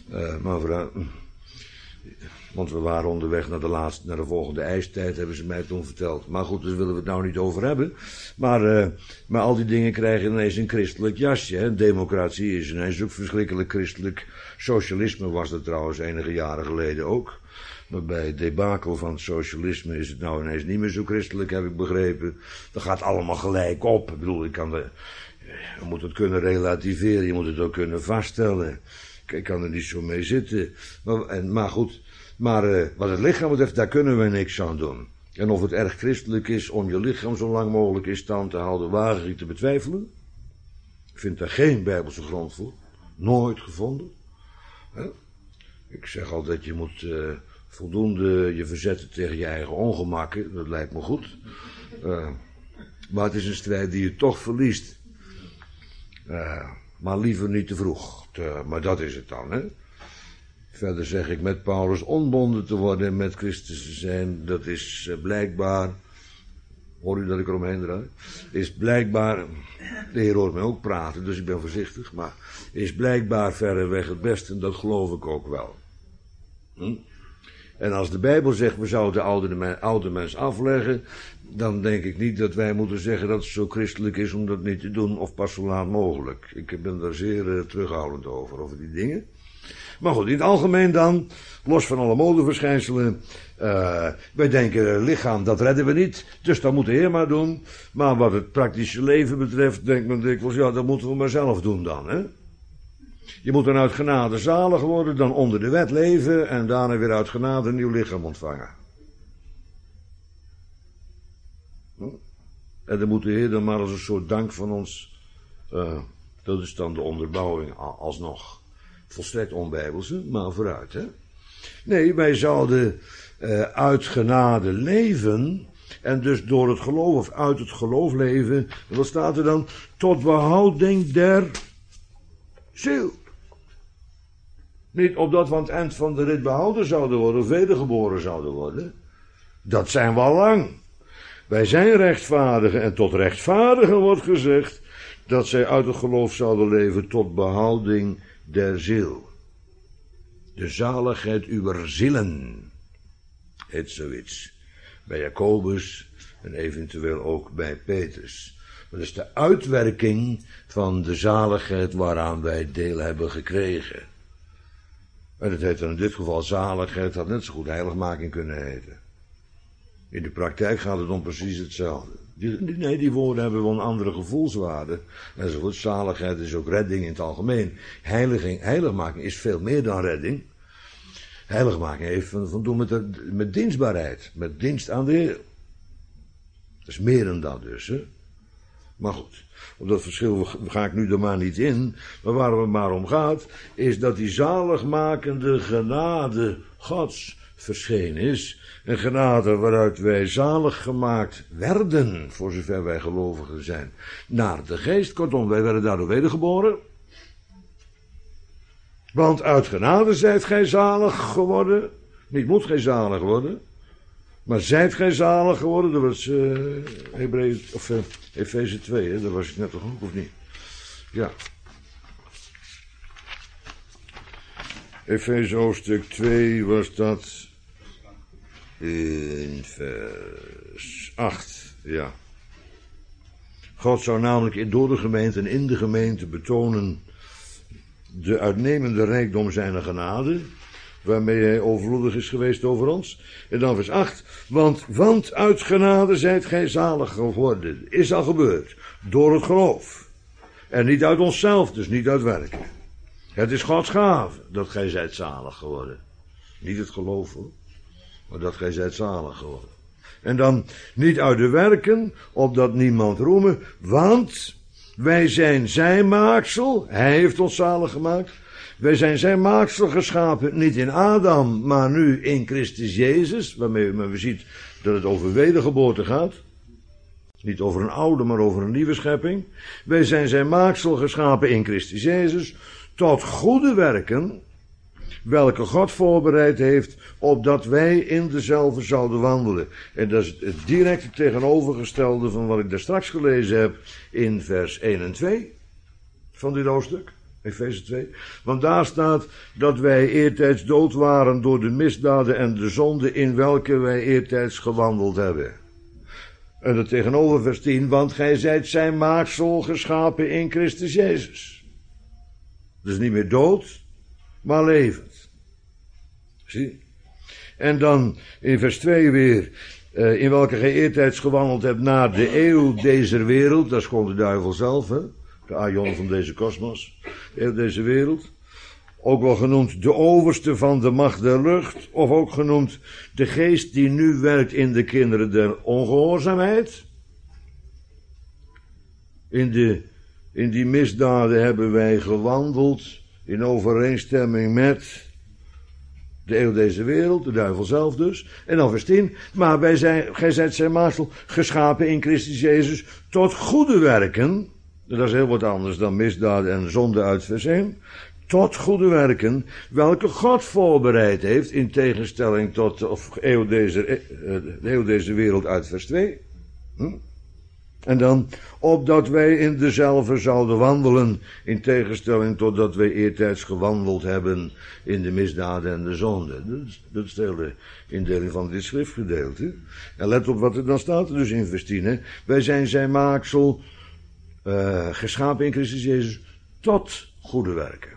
want we waren onderweg naar de volgende ijstijd, hebben ze mij toen verteld. Maar goed, daar willen we het nou niet over hebben. Maar al die dingen krijgen ineens een christelijk jasje. Hè? Democratie is ineens ook verschrikkelijk christelijk. Socialisme was dat trouwens enige jaren geleden ook. Maar bij het debakel van het socialisme is het nou ineens niet meer zo christelijk, heb ik begrepen. Dat gaat allemaal gelijk op. Ik bedoel, je moet het kunnen relativeren, je moet het ook kunnen vaststellen. Ik kan er niet zo mee zitten. Maar goed, wat het lichaam betreft, daar kunnen we niks aan doen. En of het erg christelijk is om je lichaam zo lang mogelijk in stand te houden, waag ik te betwijfelen. Ik vind daar geen bijbelse grond voor. Nooit gevonden. Ik zeg altijd, je moet voldoende je verzetten tegen je eigen ongemakken. Dat lijkt me goed. Maar het is een strijd die je toch verliest. Maar liever niet te vroeg. Maar dat is het dan, hè. Verder zeg ik met Paulus onbonden te worden en met Christus te zijn. Dat is blijkbaar, hoor u dat ik eromheen draai? Is blijkbaar, de Heer hoort mij ook praten, dus ik ben voorzichtig. Maar is blijkbaar verreweg het beste en dat geloof ik ook wel. En als de Bijbel zegt we zouden de oude mens afleggen, dan denk ik niet dat wij moeten zeggen dat het zo christelijk is om dat niet te doen of pas zo laat mogelijk. Ik ben daar zeer terughoudend over die dingen. Maar goed, in het algemeen dan, los van alle modeverschijnselen, wij denken lichaam, dat redden we niet, dus dat moet de Heer maar doen. Maar wat het praktische leven betreft, denkt men dikwijls, ja, dat moeten we maar zelf doen dan, hè. Je moet dan uit genade zalig worden, dan onder de wet leven en daarna weer uit genade een nieuw lichaam ontvangen. En dan moet de Heer dan maar als een soort dank van ons, dat is dan de onderbouwing alsnog. Volstrekt onbijbelse, maar vooruit, hè. Nee, wij zouden uit genade leven en dus door het geloof of uit het geloof leven. En wat staat er dan? Tot behouding der ziel. Niet opdat we aan het eind van de rit behouden zouden worden of wedergeboren zouden worden. Dat zijn we al lang. Wij zijn rechtvaardigen en tot rechtvaardigen wordt gezegd dat zij uit het geloof zouden leven tot behouding der ziel. De zaligheid uwer zielen heet zoiets. Bij Jacobus en eventueel ook bij Petrus. Dat is de uitwerking van de zaligheid waaraan wij deel hebben gekregen. En het heet dan in dit geval zaligheid, had net zo goed heiligmaking kunnen heten. In de praktijk gaat het om precies hetzelfde. Die woorden hebben wel een andere gevoelswaarde. Enzovoort. Zaligheid is ook redding in het algemeen. Heiligmaking is veel meer dan redding. Heiligmaking heeft van doen met dienstbaarheid. Met dienst aan de Heer. Dat is meer dan dat dus. Hè? Maar goed, op dat verschil ga ik nu er maar niet in. Maar waar het maar om gaat, is dat die zaligmakende genade Gods verschenen is. Een genade waaruit wij zalig gemaakt werden, voor zover wij gelovigen zijn, naar de geest. Kortom, wij werden daardoor wedergeboren. Want uit genade zijt gij zalig geworden. Niet moet gij zalig worden. Maar zijt gij zalig geworden. Dat was Efeze 2, hè? Dat was ik net toch ook, of niet? Ja. Efeze hoofdstuk 2 was dat in vers 8, ja. God zou namelijk door de gemeente en in de gemeente betonen de uitnemende rijkdom zijner genade, waarmee hij overvloedig is geweest over ons. En dan vers 8, want uit genade zijt gij zalig geworden. Is al gebeurd, door het geloof. En niet uit onszelf, dus niet uit werken. Het is Gods gave dat gij zijt zalig geworden. Niet het geloof hoor, maar dat gij zijt zalig geworden. En dan niet uit de werken, opdat niemand roemen, want wij zijn zijn maaksel, hij heeft ons zalig gemaakt. Wij zijn zijn maaksel geschapen, niet in Adam, maar nu in Christus Jezus, waarmee we ziet dat het over wedergeboorte gaat. Niet over een oude, maar over een nieuwe schepping. Wij zijn zijn maaksel geschapen in Christus Jezus, tot goede werken, welke God voorbereid heeft, opdat wij in dezelfde zouden wandelen. En dat is het directe tegenovergestelde van wat ik daar straks gelezen heb in vers 1 en 2 van dit hoofdstuk, Efeze 2. Want daar staat dat wij eertijds dood waren door de misdaden en de zonden in welke wij eertijds gewandeld hebben. En het tegenover vers 10, want gij zijt zijn maaksel geschapen in Christus Jezus. Dus niet meer dood, maar levend. Zie? En dan in vers 2 weer, in welke gij eertijds gewandeld hebt naar de eeuw deze wereld, dat is gewoon de duivel zelf, hè? De aion van deze kosmos, de eeuw deze wereld. Ook wel genoemd de overste van de macht der lucht, of ook genoemd de geest die nu werkt in de kinderen der ongehoorzaamheid. In die misdaden hebben wij gewandeld in overeenstemming met de eeuw deze wereld, de duivel zelf dus. En dan vers 10, maar gij zijt zijn maaksel geschapen in Christus Jezus tot goede werken. Dat is heel wat anders dan misdaden en zonde uit vers 1. Tot goede werken, welke God voorbereid heeft, in tegenstelling tot de eeuw deze wereld uit vers 2. En dan, opdat wij in dezelfde zouden wandelen, in tegenstelling tot dat wij eertijds gewandeld hebben in de misdaden en de zonde. Dat is de hele indeling van dit schriftgedeelte. En let op wat er dan staat, dus in vers 10. Hè. Wij zijn zijn maaksel, geschapen in Christus Jezus, tot goede werken.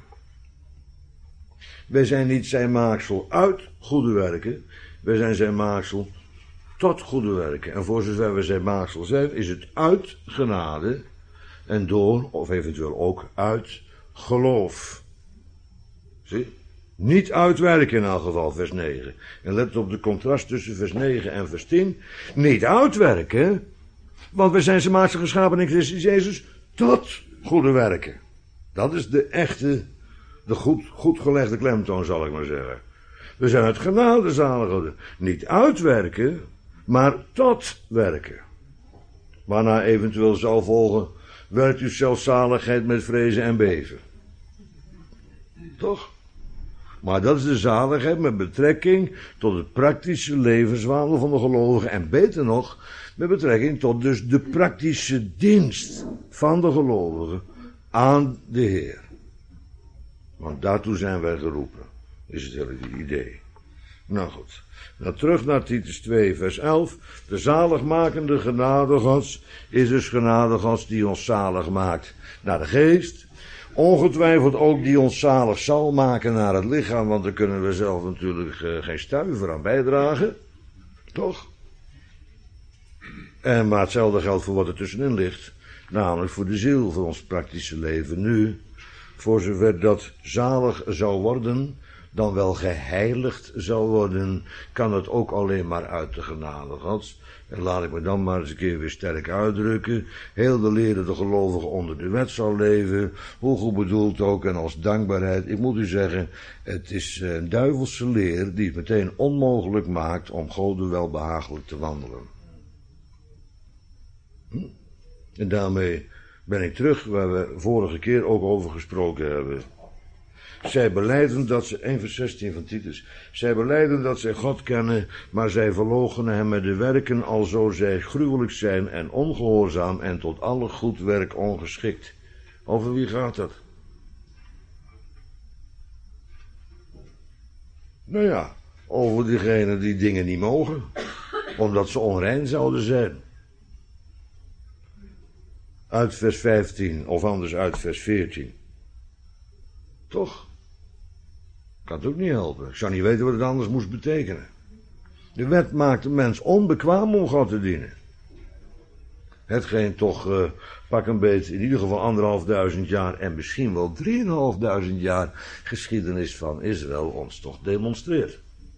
Wij zijn niet zijn maaksel uit goede werken, wij zijn zijn maaksel tot goede werken. En voor zover we zijn maaksel zijn, is het uit genade en door, of eventueel ook uit geloof. Zie? Niet uitwerken in elk geval, vers 9. En let op de contrast tussen vers 9 en vers 10. Niet uitwerken, want we zijn zijn maaksel geschapen in Christus Jezus tot goede werken. Dat is de echte, de goed gelegde klemtoon, zal ik maar zeggen. We zijn uit genade zalig geworden. Niet uitwerken, maar tot werken. Waarna eventueel zal volgen, werkt uw zelfzaligheid met vrezen en beven. Toch? Maar dat is de zaligheid met betrekking tot het praktische levenswandel van de gelovigen. En beter nog, met betrekking tot dus de praktische dienst van de gelovigen aan de Heer. Want daartoe zijn wij geroepen, is het hele idee. Nou goed, nou terug naar Titus 2 vers 11. De zaligmakende genade Gods is dus genade Gods die ons zalig maakt naar de geest. Ongetwijfeld ook die ons zalig zal maken naar het lichaam, want daar kunnen we zelf natuurlijk geen stuiver aan bijdragen. Toch? Maar hetzelfde geldt voor wat er tussenin ligt. Namelijk voor de ziel, voor ons praktische leven nu. Voor zover dat zalig zou worden, dan wel geheiligd zou worden, kan het ook alleen maar uit de genade Gods. En laat ik me dan maar eens een keer weer sterk uitdrukken. Heel de leer dat de gelovige onder de wet zal leven, hoe goed bedoeld ook en als dankbaarheid. Ik moet u zeggen, het is een duivelse leer die het meteen onmogelijk maakt om God welbehagelijk te wandelen. En daarmee ben ik terug waar we vorige keer ook over gesproken hebben. Zij belijden dat ze, 1 vers 16 van Titus, zij belijden dat zij God kennen, maar zij verloochenen hem met de werken, alzo zij gruwelijk zijn en ongehoorzaam en tot alle goed werk ongeschikt. Over wie gaat dat? Nou ja, over diegenen die dingen niet mogen, omdat ze onrein zouden zijn. Uit vers 15, of anders uit vers 14. Toch? Kan het ook niet helpen. Ik zou niet weten wat het anders moest betekenen. De wet maakt de mens onbekwaam om God te dienen. Hetgeen toch, pak een beetje, in ieder geval 1.500 jaar en misschien wel 3.500 jaar geschiedenis van Israël ons toch demonstreert.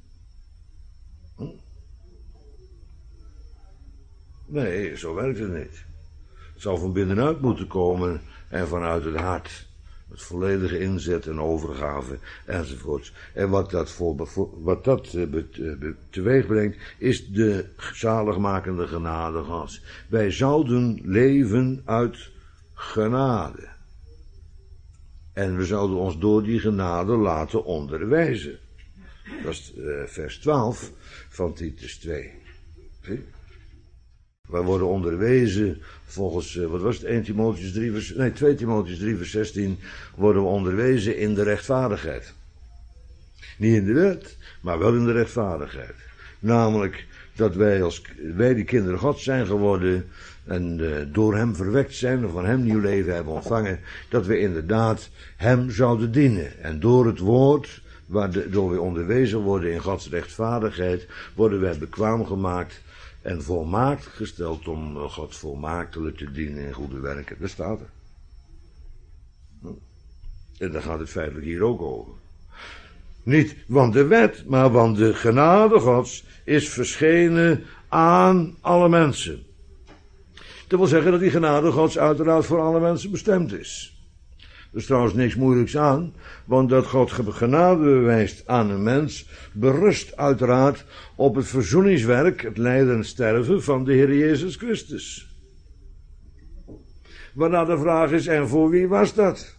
Nee, zo werkt het niet. Het zou van binnenuit moeten komen en vanuit het hart. Met volledige inzet en overgave enzovoorts. En wat dat teweeg brengt, is de zaligmakende genade Gods. Wij zouden leven uit genade. En we zouden ons door die genade laten onderwijzen. Dat is vers 12 van Titus 2. Zie? Wij worden onderwezen volgens, 2 Timotheüs 3 vers 16, worden we onderwezen in de rechtvaardigheid. Niet in de wet, maar wel in de rechtvaardigheid. Namelijk dat wij die kinderen Gods zijn geworden en door hem verwekt zijn, of van hem nieuw leven hebben ontvangen, dat we inderdaad hem zouden dienen. En door het woord, waardoor we onderwezen worden in Gods rechtvaardigheid, worden wij bekwaam gemaakt en volmaakt gesteld om God volmaaktelijk te dienen in goede werken. Dat staat er. En daar gaat het feitelijk hier ook over. Niet want de wet, maar want de genade Gods is verschenen aan alle mensen. Dat wil zeggen dat die genade Gods uiteraard voor alle mensen bestemd is. Er is trouwens niks moeilijks aan, want dat God genade bewijst aan een mens berust uiteraard op het verzoeningswerk, het lijden en sterven van de Heer Jezus Christus. Waarna de vraag is, en voor wie was dat?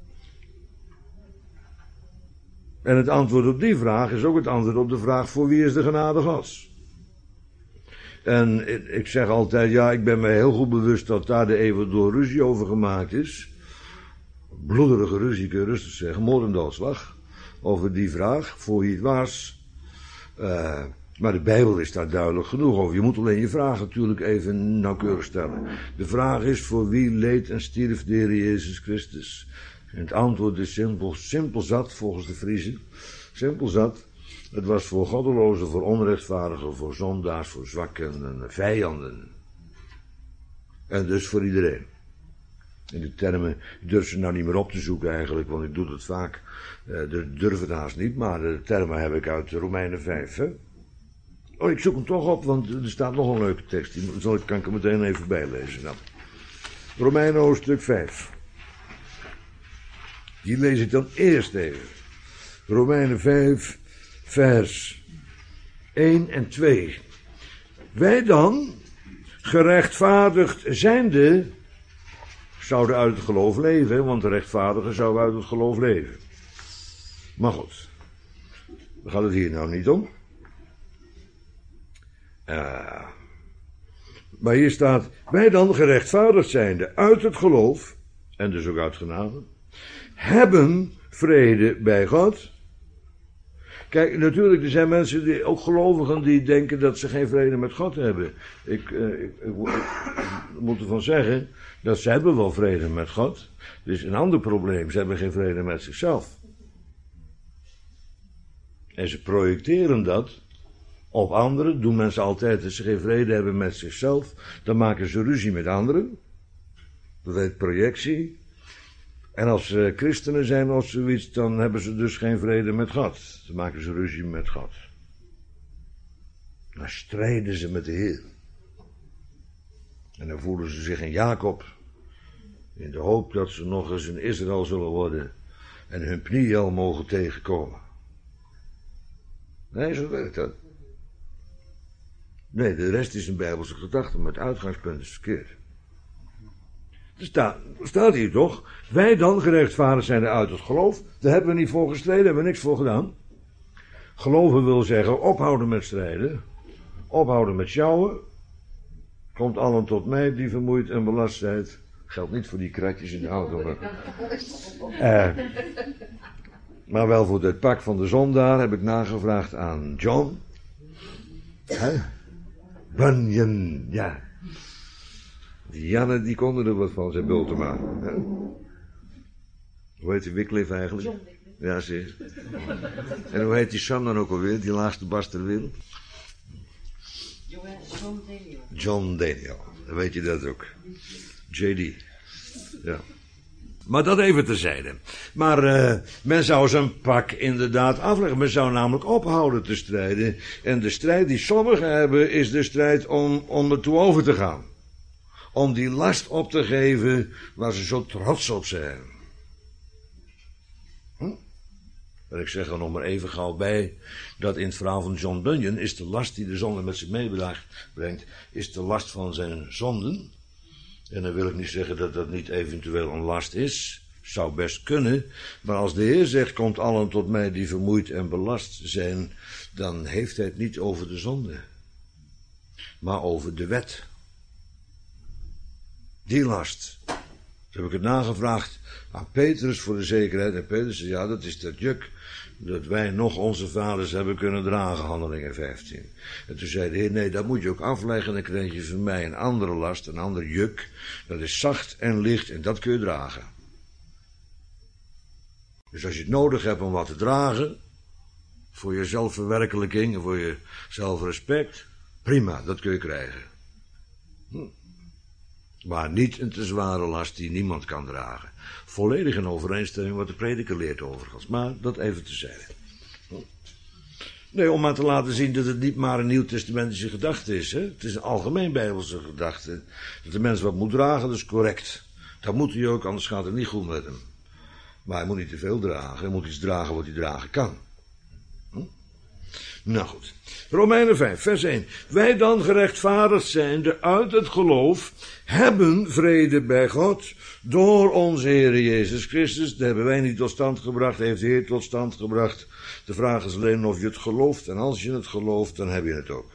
En het antwoord op die vraag is ook het antwoord op de vraag, voor wie is de genade Gods? En ik zeg altijd, ja, ik ben me heel goed bewust dat daar de eeuwige ruzie over gemaakt is. Bloederige ruzie, kun je rustig zeggen, moord en doodslag, over die vraag, voor wie het was. Maar de Bijbel is daar duidelijk genoeg over. Je moet alleen je vraag natuurlijk even nauwkeurig stellen. De vraag is, voor wie leed en stierf de Heer Jezus Christus? En het antwoord is simpel zat, volgens de Friezen. Simpel zat. Het was voor goddelozen, voor onrechtvaardigen, voor zondaars, voor zwakken en vijanden. En dus voor iedereen. En de termen, ik durf ze nou niet meer op te zoeken eigenlijk, want ik doe dat vaak. Durf het haast niet, maar de termen heb ik uit Romeinen 5. Hè? Oh, ik zoek hem toch op, want er staat nog een leuke tekst. Die kan ik er meteen even bijlezen dan. Romeinen hoofdstuk 5. Die lees ik dan eerst even. Romeinen 5, vers 1 en 2. Wij dan, gerechtvaardigd zijnde, zouden uit het geloof leven, want de rechtvaardige zou uit het geloof leven. Maar goed, Daar gaat het hier nou niet om. Maar hier staat, wij dan gerechtvaardigd zijnde uit het geloof, en dus ook uit genade, hebben vrede bij God. Kijk, natuurlijk, er zijn mensen, ook gelovigen, die denken dat ze geen vrede met God hebben. Ik moet ervan zeggen, dat ze hebben wel vrede met God. Dus een ander probleem, ze hebben geen vrede met zichzelf. En ze projecteren dat op anderen. Doen mensen altijd, als ze geen vrede hebben met zichzelf, dan maken ze ruzie met anderen. Dat heet projectie. En als ze christenen zijn of zoiets, dan hebben ze dus geen vrede met God. Dan maken ze ruzie met God. Dan strijden ze met de Heer. En dan voelen ze zich een Jacob. In de hoop dat ze nog eens een Israël zullen worden. En hun Pniel mogen tegenkomen. Nee, zo werkt dat. Nee, de rest is een Bijbelse gedachte, maar het uitgangspunt is verkeerd. Er staat hier toch, wij dan gerechtvaardigd zijn uit het geloof, daar hebben we niet voor gestreden, hebben we niks voor gedaan. Geloven wil zeggen ophouden met strijden, ophouden met sjouwen. Komt allen tot mij die vermoeid en belast zijt. Geldt niet voor die kratjes in de auto. Maar wel voor het pak van de zondaar heb ik nagevraagd aan John. Bunyan, ja. Die Janne, die konden er wat van, zei Bultema. Hoe heet die Wycliffe eigenlijk? John Wycliffe. Ja, zie je. En hoe heet die Sam dan ook alweer, die laagste bas ter wereld? John Daniel. John Daniel, dan weet je dat ook. JD. Ja. Maar dat even terzijde. Maar men zou zijn pak inderdaad afleggen. Men zou namelijk ophouden te strijden. En de strijd die sommigen hebben, is de strijd om er toe over te gaan. Om die last op te geven waar ze zo trots op zijn. En ik zeg er nog maar even gauw bij, dat in het verhaal van John Bunyan is de last die de zonde met zich meebrengt, is de last van zijn zonden. En dan wil ik niet zeggen dat dat niet eventueel een last is. Zou best kunnen. Maar als de Heer zegt, komt allen tot mij die vermoeid en belast zijn, dan heeft hij het niet over de zonde. Maar over de wet. Die last. Toen heb ik het nagevraagd aan Petrus voor de zekerheid. En Petrus zei, ja, dat is dat juk dat wij nog onze vaders hebben kunnen dragen, Handelingen 15. En toen zei de Heer, nee, dat moet je ook afleggen. Dan krijg je van mij een andere last, een ander juk. Dat is zacht en licht en dat kun je dragen. Dus als je het nodig hebt om wat te dragen, voor je zelfverwerkelijking en voor je zelfrespect, prima, dat kun je krijgen. Maar niet een te zware last die niemand kan dragen. Volledig in overeenstemming wat de prediker leert overigens. Maar dat even tezijde. Nee, om maar te laten zien dat het niet maar een nieuwtestamentische gedachte is. Hè? Het is een algemeen bijbelse gedachte. Dat de mens wat moet dragen, dat is correct. Dat moet hij ook, anders gaat het niet goed met hem. Maar hij moet niet te veel dragen. Hij moet iets dragen wat hij dragen kan. Nou goed. Romeinen 5, vers 1. Wij dan gerechtvaardigd zijnde uit het geloof, hebben vrede bij God door onze Heer Jezus Christus. Dat hebben wij niet tot stand gebracht, heeft de Heer tot stand gebracht. De vraag is alleen of je het gelooft. En als je het gelooft, dan heb je het ook.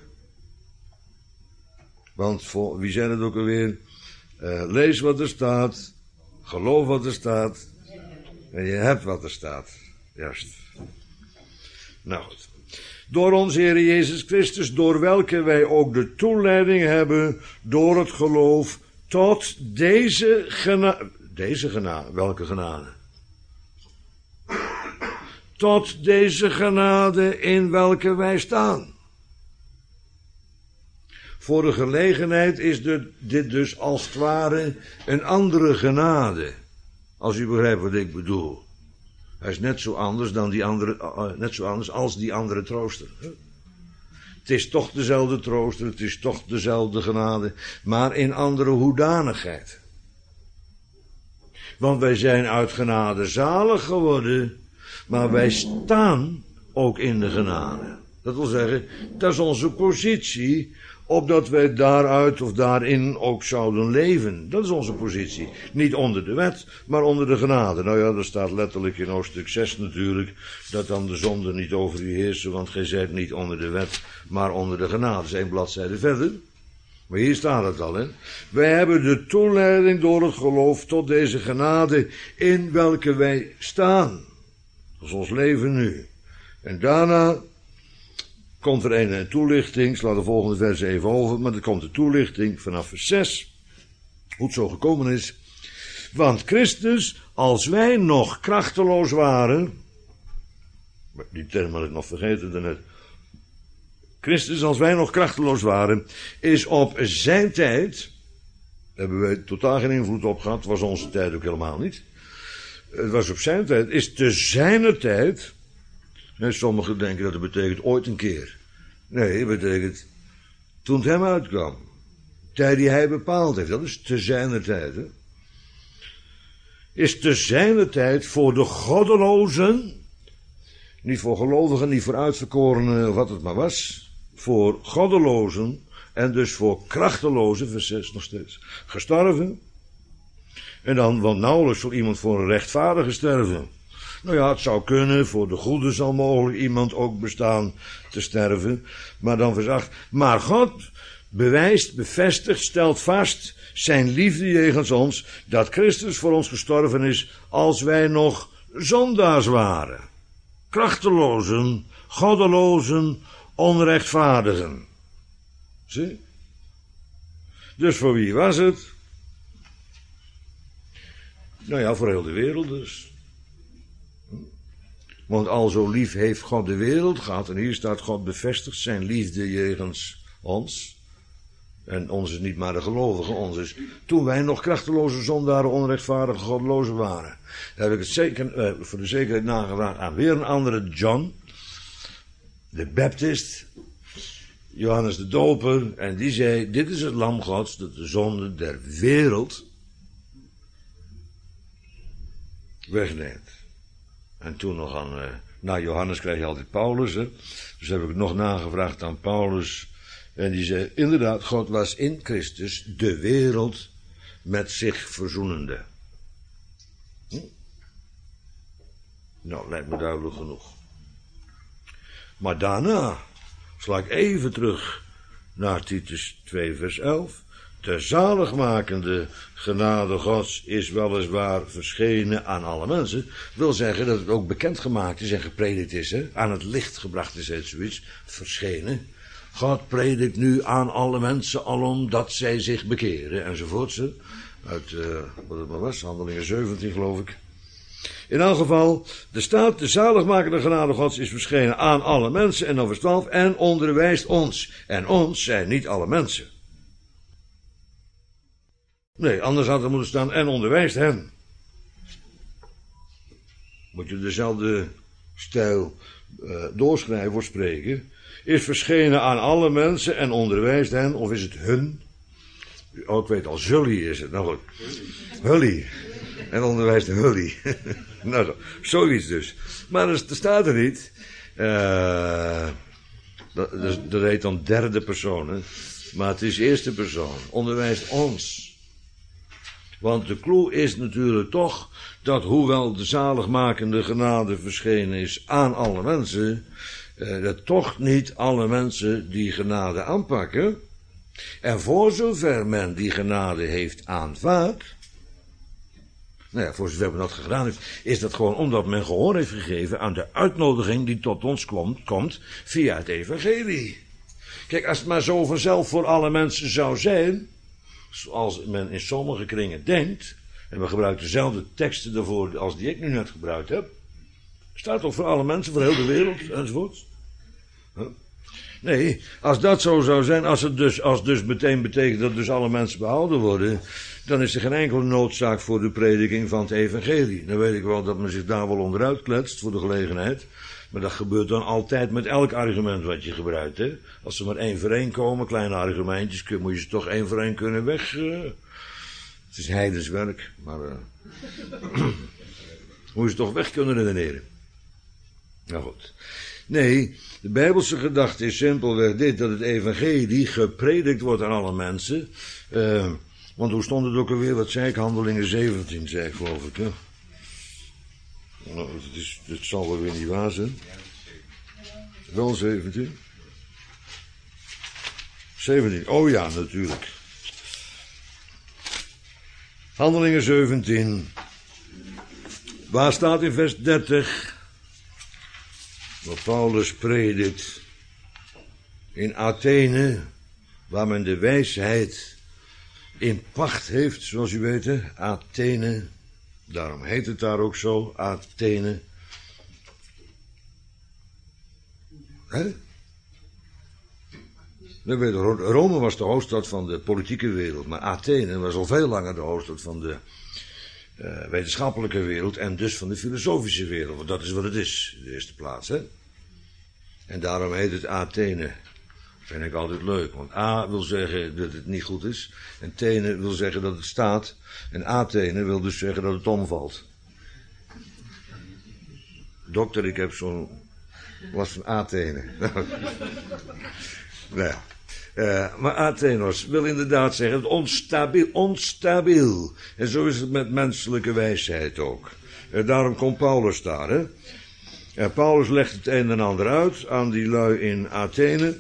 Want wie zijn het ook alweer? Lees wat er staat. Geloof wat er staat. En je hebt wat er staat. Juist. Nou goed. Door onze Heer Jezus Christus, door welke wij ook de toeleiding hebben, door het geloof, tot deze genade. Welke genade? Tot deze genade in welke wij staan. Voor de gelegenheid is dit dus als het ware een andere genade. Als u begrijpt wat ik bedoel. Hij is net zo anders dan die andere, net zo anders als die andere trooster. Het is toch dezelfde trooster, het is toch dezelfde genade, maar in andere hoedanigheid. Want wij zijn uit genade zalig geworden, maar wij staan ook in de genade. Dat wil zeggen, dat is onze positie, opdat wij daaruit of daarin ook zouden leven. Dat is onze positie. Niet onder de wet, maar onder de genade. Nou ja, dat staat letterlijk in hoofdstuk 6 natuurlijk, dat dan de zonde niet over u heersen, want gij zijt niet onder de wet, maar onder de genade. Dat is 1 bladzijde verder. Maar hier staat het al, hè. Wij hebben de toeleiding door het geloof tot deze genade in welke wij staan. Dat is ons leven nu. En daarna komt er een toelichting, sla de volgende verse even over, maar er komt de toelichting vanaf vers 6, hoe het zo gekomen is. Want Christus, als wij nog krachteloos waren, die term had ik nog vergeten daarnet. Christus, als wij nog krachteloos waren, is op zijn tijd, daar hebben wij totaal geen invloed op gehad, was onze tijd ook helemaal niet. Het was op zijn tijd, is te zijner tijd. Sommigen denken dat het betekent ooit een keer. Nee, het betekent toen het hem uitkwam. Tijd die hij bepaald heeft, dat is te zijner tijd. Hè? Is te zijner tijd voor de goddelozen, niet voor gelovigen, niet voor uitverkorenen, wat het maar was, voor goddelozen en dus voor krachtelozen, vers 6 nog steeds, gestorven. En dan, want nauwelijks zal iemand voor een rechtvaardige sterven. Nou ja, het zou kunnen, voor de goede zal mogelijk iemand ook bestaan te sterven. Maar dan vers 8, maar God bewijst, bevestigt, stelt vast zijn liefde jegens ons, dat Christus voor ons gestorven is, als wij nog zondaars waren. Krachtelozen, goddelozen, onrechtvaardigen. Zie? Dus voor wie was het? Nou ja, voor heel de wereld dus. Want al zo lief heeft God de wereld gehad, en hier staat God bevestigt zijn liefde jegens ons. En ons is niet maar de gelovigen, ons is toen wij nog krachteloze zondaren, onrechtvaardige, goddelozen waren. Daar heb ik het zeker, voor de zekerheid nagevraagd aan weer een andere John, de Baptist, Johannes de Doper, en die zei, dit is het lam Gods dat de zonde der wereld wegneemt. En toen nog aan, na Johannes krijg je altijd Paulus, hè? Dus heb ik het nog nagevraagd aan Paulus. En die zei, inderdaad, God was in Christus de wereld met zich verzoenende. Nou, lijkt me duidelijk genoeg. Maar daarna sla ik even terug naar Titus 2 vers 11. De zaligmakende genade Gods is weliswaar verschenen aan alle mensen. Wil zeggen dat het ook bekendgemaakt is en gepredikt is, hè? Aan het licht gebracht is, heet zoiets, verschenen. God predikt nu aan alle mensen alom dat zij zich bekeren, enzovoort. Uit, wat het maar was, Handelingen 17 geloof ik. In elk geval, er staat, de zaligmakende genade Gods is verschenen aan alle mensen, en dan vers 12, en onderwijst ons. En ons zijn niet alle mensen. Nee, anders had er moeten staan, en onderwijst hen. Moet je dezelfde stijl doorschrijven of spreken. Is verschenen aan alle mensen en onderwijst hen, of is het hun? Oh, ik weet al, Zully is het. Nou goed, Hully. En onderwijst Hully. Nou, zoiets dus. Maar er staat er niet. Dat heet dan derde persoon, hè? Maar het is eerste persoon. Onderwijst ons. Want de clue is natuurlijk toch dat hoewel de zaligmakende genade verschenen is aan alle mensen, dat toch niet alle mensen die genade aanpakken. En voor zover men die genade heeft aanvaard, nou ja, voor zover men dat gedaan heeft, is dat gewoon omdat men gehoor heeft gegeven aan de uitnodiging die tot ons komt via het evangelie. Kijk, als het maar zo vanzelf voor alle mensen zou zijn, zoals men in sommige kringen denkt, en we gebruiken dezelfde teksten daarvoor als die ik nu net gebruikt heb, staat toch voor alle mensen, voor heel de wereld, enzovoort. Nee, als dat zo zou zijn, als dus meteen betekent dat dus alle mensen behouden worden, dan is er geen enkele noodzaak voor de prediking van het evangelie. Dan weet ik wel dat men zich daar wel onderuit kletst voor de gelegenheid. Maar dat gebeurt dan altijd met elk argument wat je gebruikt, hè. Als ze maar één voor één komen, kleine argumentjes, moet je ze toch één voor één kunnen weg. Het is heidens werk, maar moet je ze toch weg kunnen redeneren. Nou goed. Nee, de Bijbelse gedachte is simpelweg dit, dat het evangelie gepredikt wordt aan alle mensen. Want hoe stond het ook alweer, wat zei ik, Handelingen 17, zei ik geloof ik. Hè? Nou, het zal wel weer niet waar zijn. Wel 17. 17, oh ja, natuurlijk. Handelingen 17. Waar staat in vers 30? Wat Paulus predikt in Athene, waar men de wijsheid in pacht heeft, zoals u weet, hè? Athene, daarom heet het daar ook zo, Athene. Hè? Rome was de hoofdstad van de politieke wereld, maar Athene was al veel langer de hoofdstad van de wetenschappelijke wereld en dus van de filosofische wereld, want dat is wat het is, in de eerste plaats. Hè? En daarom heet het Athene. Dat vind ik altijd leuk, want A wil zeggen dat het niet goed is, en Thene wil zeggen dat het staat, en Athene wil dus zeggen dat het omvalt. Dokter, ik heb zo'n last van Athene. Nou ja. Maar Athenos wil inderdaad zeggen, het onstabiel. En zo is het met menselijke wijsheid ook. Daarom komt Paulus daar. Hè? Paulus legt het een en ander uit aan die lui in Athene.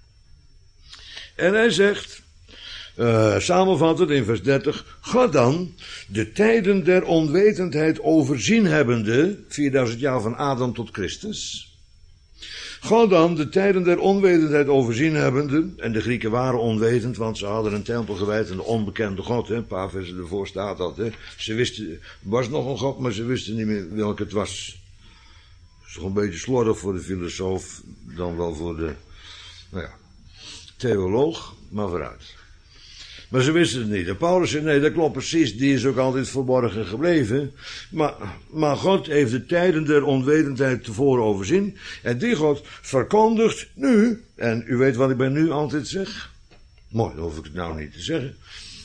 En hij zegt, samenvattend in vers 30, ga dan de tijden der onwetendheid overzien hebbende, 4000 jaar van Adam tot Christus. Ga dan de tijden der onwetendheid overzien hebbende, en de Grieken waren onwetend, want ze hadden een tempel gewijd aan de onbekende God, hè? Een paar versen ervoor staat dat, hè? Ze wisten, er was nog een God, maar ze wisten niet meer welke het was. Dat is toch een beetje slordig voor de filosoof, dan wel voor de, nou ja, theoloog, maar vooruit. Maar ze wisten het niet. En Paulus zei, nee, dat klopt precies, die is ook altijd verborgen gebleven. Maar God heeft de tijden der onwetendheid tevoren overzien. En die God verkondigt nu, en u weet wat ik bij nu altijd zeg. Mooi, dan hoef ik het nou niet te zeggen.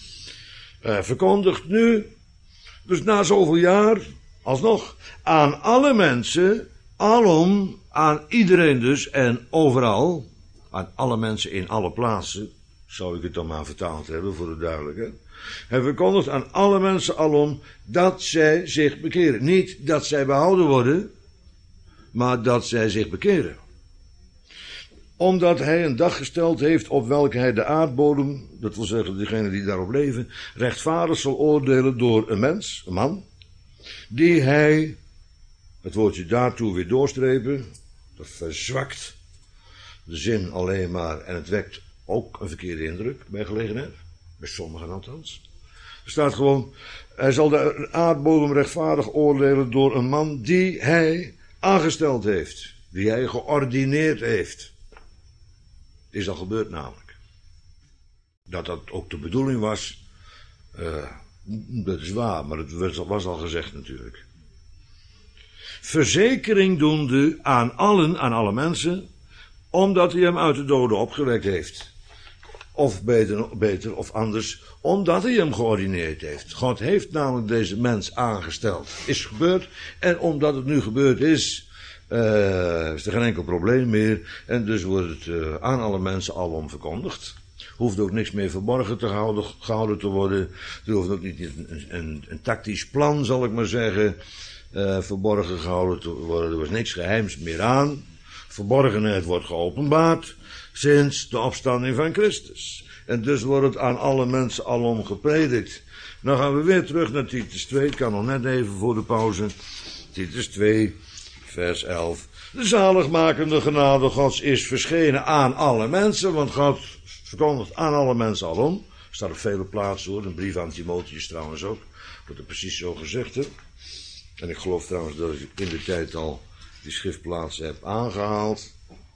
Verkondigt nu, dus na zoveel jaar, alsnog, aan alle mensen, alom, aan iedereen dus, en overal, aan alle mensen in alle plaatsen, zou ik het dan maar vertaald hebben voor de duidelijkheid. Hij verkondigt aan alle mensen alom dat zij zich bekeren. Niet dat zij behouden worden, maar dat zij zich bekeren. Omdat hij een dag gesteld heeft op welke hij de aardbodem, dat wil zeggen degenen die daarop leven, rechtvaardig zal oordelen door een mens, een man, die hij, het woordje daartoe weer doorstrepen, dat verzwakt de zin alleen maar en het wekt ook een verkeerde indruk bij gelegenheid. Bij sommigen althans. Er staat gewoon, hij zal de aardbodem rechtvaardig oordelen door een man die hij aangesteld heeft. Die hij geordineerd heeft. Is al gebeurd namelijk. Dat dat ook de bedoeling was, dat is waar, maar het was al gezegd natuurlijk. Verzekering doende aan alle mensen, omdat hij hem uit de doden opgewekt heeft. Of beter of anders, omdat hij hem geordineerd heeft. God heeft namelijk deze mens aangesteld. Is gebeurd. En omdat het nu gebeurd is er geen enkel probleem meer. En dus wordt het aan alle mensen alom verkondigd. Hoeft ook niks meer verborgen gehouden te worden. Er hoeft ook niet een tactisch plan, zal ik maar zeggen, verborgen gehouden te worden. Er was niks geheims meer aan. Verborgenheid wordt geopenbaard sinds de opstanding van Christus. En dus wordt het aan alle mensen alom gepredikt. Nou gaan we weer terug naar Titus 2. Ik kan nog net even voor de pauze. Titus 2, vers 11. De zaligmakende genade Gods is verschenen aan alle mensen. Want God verkondigt aan alle mensen alom. Staat op vele plaatsen hoor. Een brief aan Timotheus trouwens ook. Wordt er precies zo gezegd hè. En ik geloof trouwens dat ik in de tijd al die schriftplaatsen heb aangehaald.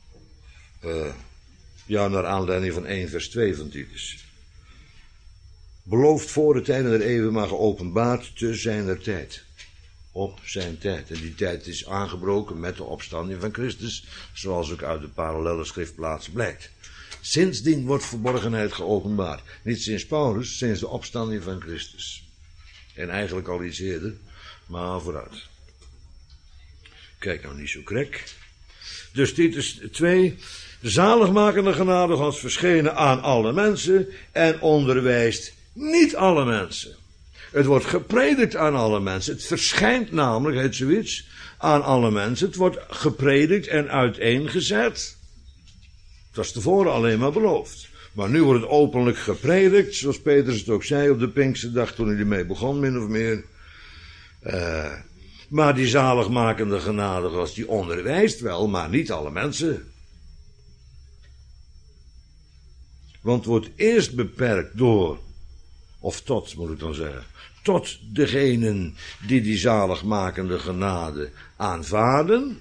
Ja, naar aanleiding van 1 vers 2 van Titus. Beloofd voor de tijden der eeuwen, maar geopenbaard te zijner tijd. Op zijn tijd. En die tijd is aangebroken met de opstanding van Christus, zoals ook uit de parallelle schriftplaatsen blijkt. Sindsdien wordt verborgenheid geopenbaard. Niet sinds Paulus, sinds de opstanding van Christus. En eigenlijk al iets eerder, maar vooruit. Kijk nou niet zo krek. Dus Titus 2, de zaligmakende genade Gods verschenen aan alle mensen en onderwijst niet alle mensen. Het wordt gepredikt aan alle mensen. Het verschijnt namelijk, heet zoiets, aan alle mensen. Het wordt gepredikt en uiteengezet. Het was tevoren alleen maar beloofd. Maar nu wordt het openlijk gepredikt, zoals Petrus het ook zei op de Pinksterdag toen hij ermee begon, min of meer. Maar die zaligmakende genade Gods, die onderwijst wel, maar niet alle mensen. Want het wordt eerst beperkt door, of tot moet ik dan zeggen, tot degenen die zaligmakende genade aanvaarden.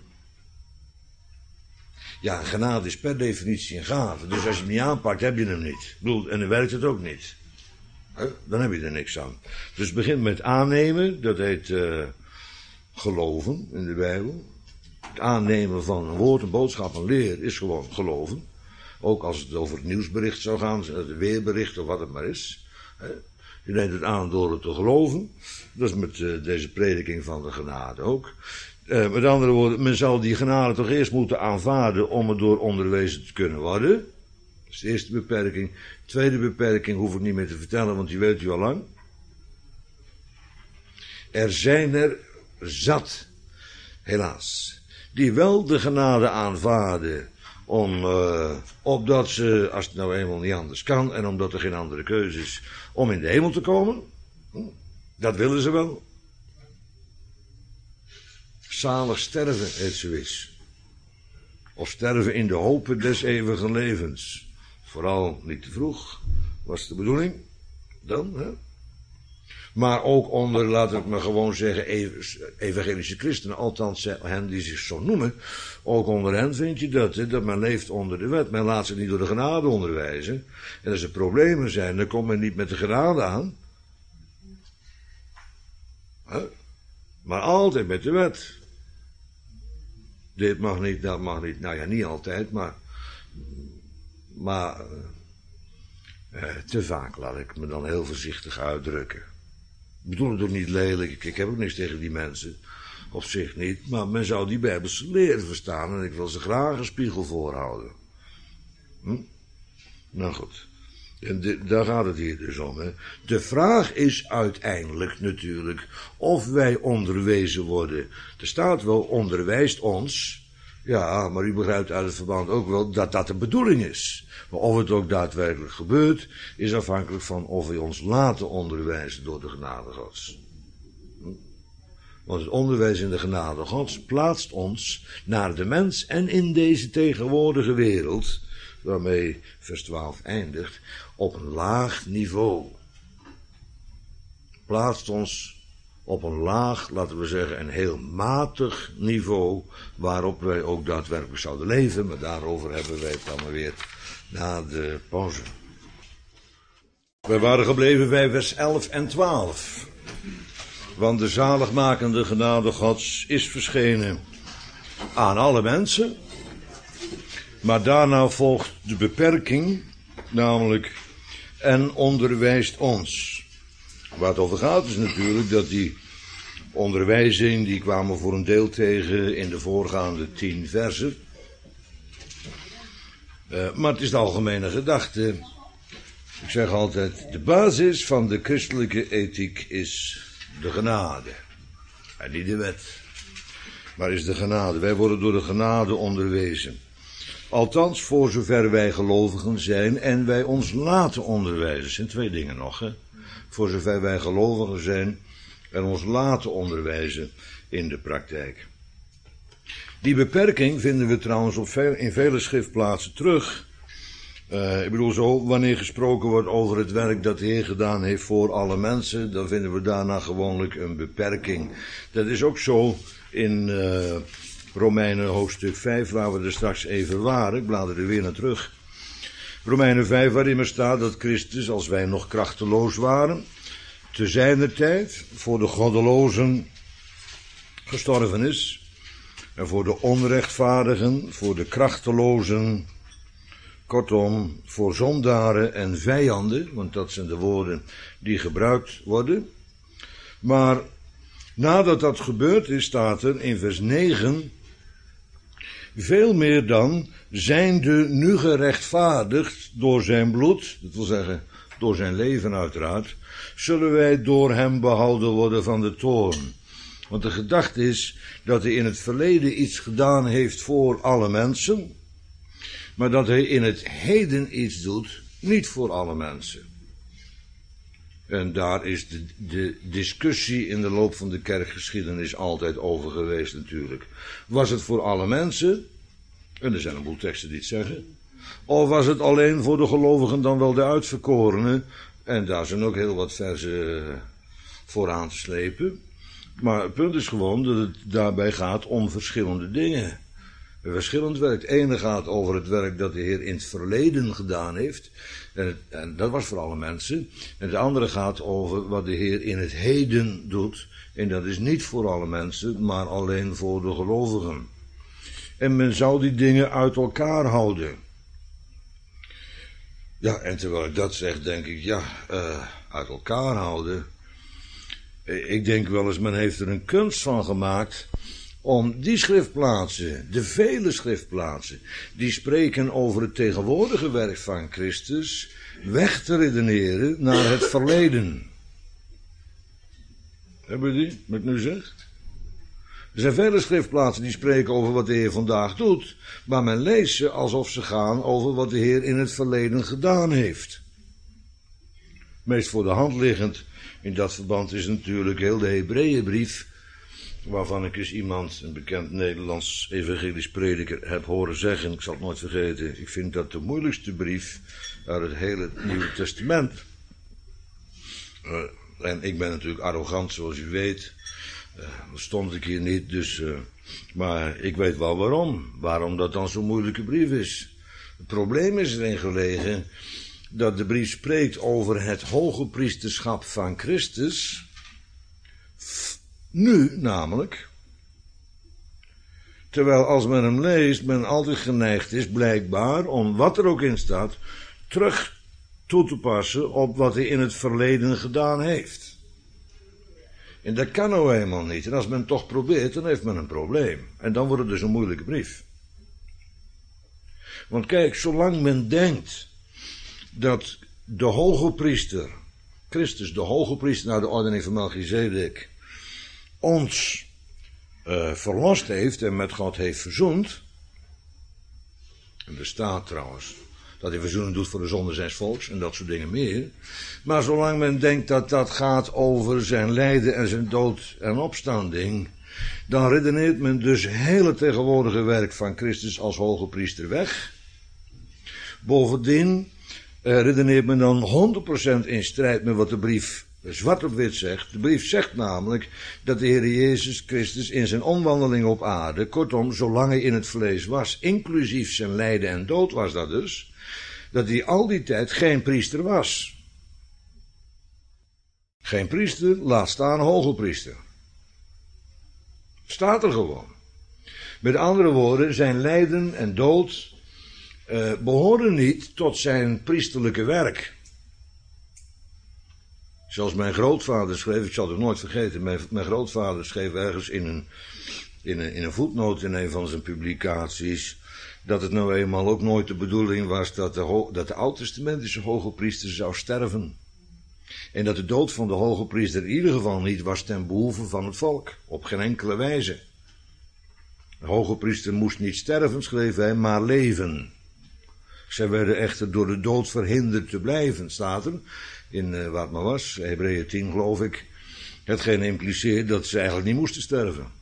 Ja, genade is per definitie een gave. Dus als je hem niet aanpakt, heb je hem niet. Ik bedoel, en dan werkt het ook niet. Dan heb je er niks aan. Dus het begint met aannemen, dat heet geloven in de Bijbel. Het aannemen van een woord, een boodschap, een leer is gewoon geloven. Ook als het over het nieuwsbericht zou gaan, het weerbericht of wat het maar is. Je neemt het aan door het te geloven. Dat is met deze prediking van de genade ook. Met andere woorden, men zal die genade toch eerst moeten aanvaarden om er door onderwezen te kunnen worden. Dat is de eerste beperking. Tweede beperking hoef ik niet meer te vertellen, want die weet u al lang. Er zijn er zat, helaas, die wel de genade aanvaarden opdat ze, als het nou eenmaal niet anders kan en omdat er geen andere keuze is, om in de hemel te komen. Dat willen ze wel. Zalig sterven, heet zoiets. Of sterven in de hopen des eeuwigen levens. Vooral niet te vroeg, was de bedoeling. Dan, hè. Maar ook onder, laat ik maar gewoon zeggen, evangelische christenen, althans hen die zich zo noemen, ook onder hen vind je dat, hè, dat men leeft onder de wet. Men laat zich niet door de genade onderwijzen. En als er problemen zijn, dan komt men niet met de genade aan. Maar altijd met de wet. Dit mag niet, dat mag niet. Nou ja, niet altijd, maar te vaak laat ik me dan heel voorzichtig uitdrukken. Ik bedoel het ook niet lelijk, ik heb ook niks tegen die mensen, op zich niet, maar men zou die Bijbelse leer verstaan en ik wil ze graag een spiegel voorhouden. Nou goed, en daar gaat het hier dus om. Hè. De vraag is uiteindelijk natuurlijk of wij onderwezen worden. Er staat wel, onderwijst ons, ja, maar u begrijpt uit het verband ook wel dat dat de bedoeling is. Maar of het ook daadwerkelijk gebeurt, is afhankelijk van of we ons laten onderwijzen door de genade Gods. Want het onderwijs in de genade Gods plaatst ons naar de mens en in deze tegenwoordige wereld, waarmee vers 12 eindigt, op een laag niveau. Plaatst ons op een laag, laten we zeggen, een heel matig niveau, waarop wij ook daadwerkelijk zouden leven, maar daarover hebben wij het dan maar weer na de pauze. Wij waren gebleven bij vers 11 en 12. Want de zaligmakende genade Gods is verschenen aan alle mensen. Maar daarna volgt de beperking, namelijk, en onderwijst ons. Waar het over gaat is natuurlijk dat die onderwijzing, die kwamen voor een deel tegen in de voorgaande 10 versen. Maar het is de algemene gedachte. Ik zeg altijd, de basis van de christelijke ethiek is de genade. En niet de wet. Maar is de genade. Wij worden door de genade onderwezen. Althans, voor zover wij gelovigen zijn en wij ons laten onderwijzen. Dat zijn 2 dingen nog, hè. Voor zover wij gelovigen zijn en ons laten onderwijzen in de praktijk. Die beperking vinden we trouwens in vele schriftplaatsen terug. Ik bedoel zo, wanneer gesproken wordt over het werk dat de Heer gedaan heeft voor alle mensen, dan vinden we daarna gewoonlijk een beperking. Dat is ook zo in Romeinen hoofdstuk 5, waar we er straks even waren. Ik blader er weer naar terug. Romeinen 5, waarin er staat dat Christus, als wij nog krachteloos waren, te zijner tijd voor de goddelozen gestorven is. En voor de onrechtvaardigen, voor de krachtelozen, kortom, voor zondaren en vijanden, want dat zijn de woorden die gebruikt worden. Maar nadat dat gebeurd is, staat er in vers 9, Veel meer dan, zijnde nu gerechtvaardigd door zijn bloed, dat wil zeggen door zijn leven uiteraard, zullen wij door hem behouden worden van de toorn. Want de gedachte is dat hij in het verleden iets gedaan heeft voor alle mensen, maar dat hij in het heden iets doet, niet voor alle mensen. En daar is de discussie in de loop van de kerkgeschiedenis altijd over geweest natuurlijk. Was het voor alle mensen? En er zijn een boel teksten die het zeggen. Of was het alleen voor de gelovigen, dan wel de uitverkorenen? En daar zijn ook heel wat versen voor aan te slepen. Maar het punt is gewoon dat het daarbij gaat om verschillende dingen. Een verschillend werk. Het ene gaat over het werk dat de Heer in het verleden gedaan heeft. En dat was voor alle mensen. En het andere gaat over wat de Heer in het heden doet. En dat is niet voor alle mensen, maar alleen voor de gelovigen. En men zou die dingen uit elkaar houden. Ja, en terwijl ik dat zeg, denk ik, uit elkaar houden. Ik denk wel eens, men heeft er een kunst van gemaakt om die schriftplaatsen, de vele schriftplaatsen, die spreken over het tegenwoordige werk van Christus, weg te redeneren naar het verleden. Hebben jullie die, wat ik nu zeg? Er zijn vele schriftplaatsen die spreken over wat de Heer vandaag doet, maar men leest ze alsof ze gaan over wat de Heer in het verleden gedaan heeft. Meest voor de hand liggend in dat verband is natuurlijk heel de Hebreeënbrief, waarvan ik eens iemand, een bekend Nederlands evangelisch prediker, heb horen zeggen, ik zal het nooit vergeten, ik vind dat de moeilijkste brief uit het hele Nieuwe Testament. En ik ben natuurlijk arrogant, zoals u weet. Stond ik hier niet, dus, maar ik weet wel waarom dat dan zo'n moeilijke brief is. Het probleem is erin gelegen dat de brief spreekt over het hoge priesterschap van Christus, nu namelijk, terwijl als men hem leest, men altijd geneigd is, blijkbaar, om wat er ook in staat, terug toe te passen op wat hij in het verleden gedaan heeft. En dat kan nou eenmaal niet. En als men toch probeert, dan heeft men een probleem. En dan wordt het dus een moeilijke brief. Want kijk, zolang men denkt dat de hoge priester, Christus, de hoge priester naar de ordening van Melchizedek, ons verlost heeft en met God heeft verzoend. En er staat trouwens dat hij verzoening doet voor de zonde zijns volks en dat soort dingen meer. Maar zolang men denkt dat dat gaat over zijn lijden en zijn dood en opstanding, dan redeneert men dus heel het tegenwoordige werk van Christus als hoge priester weg. Bovendien redeneert men dan 100% in strijd met wat de brief zwart op wit zegt. De brief zegt namelijk dat de Heer Jezus Christus in zijn omwandeling op aarde, kortom, zolang hij in het vlees was, inclusief zijn lijden en dood was dat dus, dat hij al die tijd geen priester was. Geen priester, laat staan hoge priester. Staat er gewoon. Met andere woorden, zijn lijden en dood behoren niet tot zijn priesterlijke werk. Zoals mijn grootvader schreef, ik zal het nooit vergeten, mijn grootvader schreef ergens in een voetnoot in een van zijn publicaties, dat het nou eenmaal ook nooit de bedoeling was dat de oud-testamentische hoge priester zou sterven. En dat de dood van de hoge priester in ieder geval niet was ten behoeve van het volk, op geen enkele wijze. De hoge priester moest niet sterven, schreef hij, maar leven. Zij werden echter door de dood verhinderd te blijven, staat er, in wat het maar was, Hebreeën 10 geloof ik, hetgeen impliceert dat ze eigenlijk niet moesten sterven.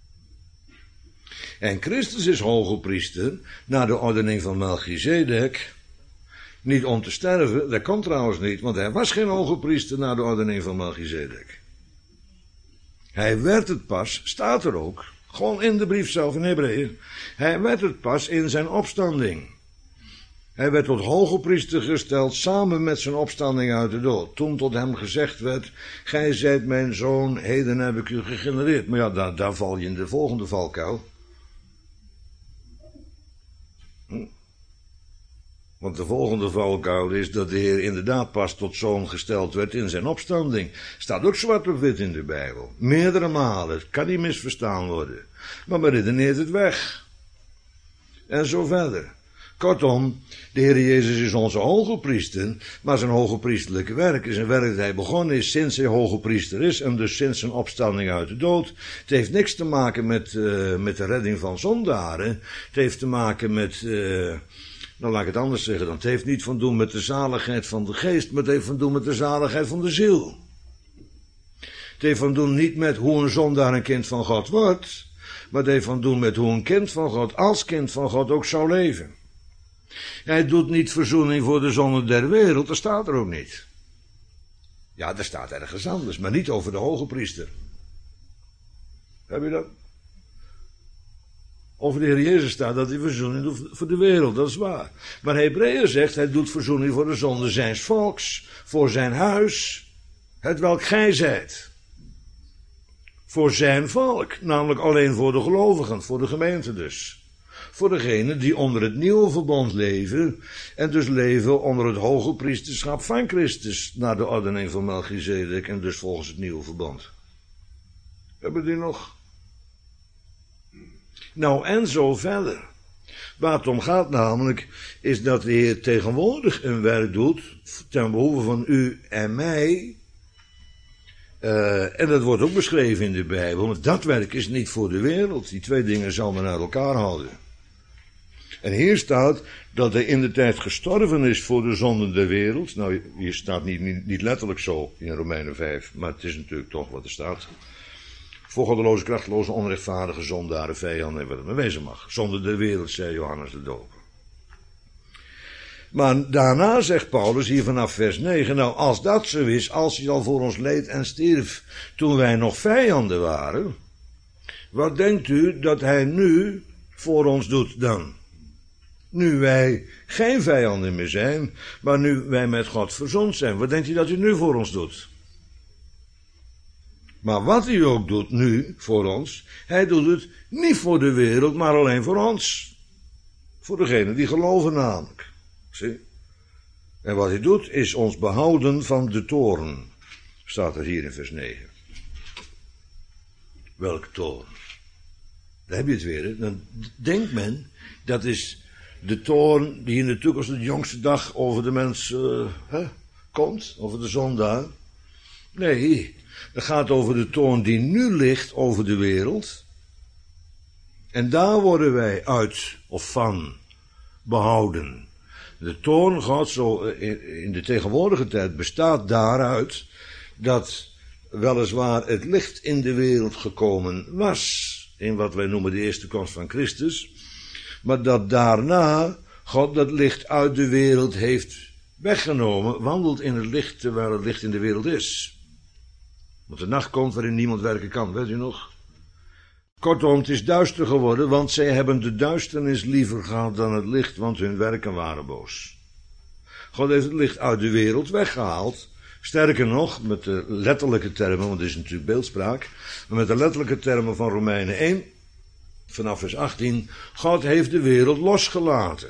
En Christus is hoge priester naar de ordening van Melchizedek, niet om te sterven, dat kan trouwens niet, want hij was geen hoge priester naar de ordening van Melchizedek. Hij werd het pas, staat er ook, gewoon in de brief zelf in Hebreeën, hij werd het pas in zijn opstanding. Hij werd tot hoge priester gesteld samen met zijn opstanding uit de dood. Toen tot hem gezegd werd, gij zijt mijn zoon, heden heb ik u gegenereerd. Maar ja, daar val je in de volgende valkuil. Want de volgende valkuil is dat de Heer inderdaad pas tot zoon gesteld werd in zijn opstanding. Staat ook zwart op wit in de Bijbel. Meerdere malen, het kan niet misverstaan worden. Maar men redeneert het weg. En zo verder. Kortom, de Heer Jezus is onze hogepriester, maar zijn hogepriesterlijke werk is een werk dat hij begonnen is sinds hij hogepriester is en dus sinds zijn opstanding uit de dood. Het heeft niks te maken met de redding van zondaren. Het heeft te maken met, nou laat ik het anders zeggen dan, het heeft niet van doen met de zaligheid van de geest, maar het heeft van doen met de zaligheid van de ziel. Het heeft van doen niet met hoe een zondaar een kind van God wordt, maar het heeft van doen met hoe een kind van God als kind van God ook zou leven. Hij doet niet verzoening voor de zonden der wereld, dat staat er ook niet. Ja, dat staat ergens anders, maar niet over de hogepriester. Heb je dat? Over de Heer Jezus staat dat hij verzoening doet voor de wereld, dat is waar. Maar Hebreeën zegt, hij doet verzoening voor de zonde zijns volks, voor zijn huis, hetwelk gij zijt. Voor zijn volk, namelijk alleen voor de gelovigen, voor de gemeente dus. Voor degenen die onder het nieuwe verbond leven en dus leven onder het hoge priesterschap van Christus naar de ordening van Melchizedek en dus volgens het nieuwe verbond. Hebben die nog? Nou, en zo verder. Waar het om gaat namelijk, is dat de Heer tegenwoordig een werk doet ten behoeve van u en mij. En dat wordt ook beschreven in de Bijbel, want dat werk is niet voor de wereld. Die twee dingen zal men uit elkaar houden. En hier staat dat hij in de tijd gestorven is voor de zonden der wereld. Nou, hier staat niet letterlijk zo in Romeinen 5, maar het is natuurlijk toch wat er staat. Voor goddeloze, krachteloze, onrechtvaardige zondaren, vijanden en wat het maar wezen mag. Zonden der wereld, zei Johannes de Doper. Maar daarna zegt Paulus hier vanaf vers 9, nou als dat zo is, als hij al voor ons leed en stierf toen wij nog vijanden waren, wat denkt u dat hij nu voor ons doet dan? Nu wij geen vijanden meer zijn, maar nu wij met God verzond zijn. Wat denkt u dat hij nu voor ons doet? Maar wat hij ook doet nu voor ons, hij doet het niet voor de wereld, maar alleen voor ons. Voor degenen die geloven namelijk. Zie? En wat hij doet is ons behouden van de toorn. Staat er hier in vers 9. Welke toorn? Daar heb je het weer. Hè? Dan denkt men, dat is de toorn die in de toekomst de jongste dag over de mens komt, over de zondaar. Nee, het gaat over de toorn die nu ligt over de wereld. En daar worden wij uit of van behouden. De toorn Gods zo in de tegenwoordige tijd bestaat daaruit dat weliswaar het licht in de wereld gekomen was, in wat wij noemen de eerste komst van Christus, maar dat daarna God dat licht uit de wereld heeft weggenomen, wandelt in het licht terwijl het licht in de wereld is. Want de nacht komt waarin niemand werken kan, weet u nog? Kortom, het is duister geworden, want zij hebben de duisternis liever gehad dan het licht, want hun werken waren boos. God heeft het licht uit de wereld weggehaald. Sterker nog, met de letterlijke termen, want dit is natuurlijk beeldspraak, maar met de letterlijke termen van Romeinen 1, vanaf vers 18, God heeft de wereld losgelaten.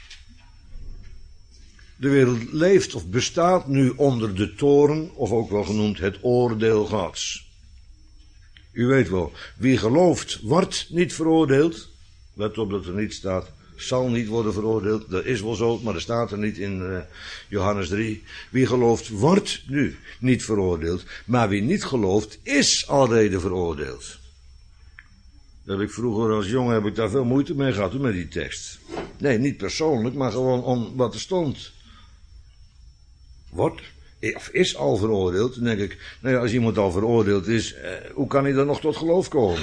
De wereld leeft of bestaat nu onder de toorn, of ook wel genoemd het oordeel Gods. U weet wel, wie gelooft wordt niet veroordeeld. Let op dat er niet staat, zal niet worden veroordeeld. Dat is wel zo, maar er staat er niet in Johannes 3. Wie gelooft wordt nu niet veroordeeld. Maar wie niet gelooft is alreeds veroordeeld. Dat heb ik vroeger als jongen heb ik daar veel moeite mee gehad met die tekst. Nee, niet persoonlijk, maar gewoon om wat er stond. Wordt of is al veroordeeld, dan denk ik, nou ja, als iemand al veroordeeld is, hoe kan hij dan nog tot geloof komen?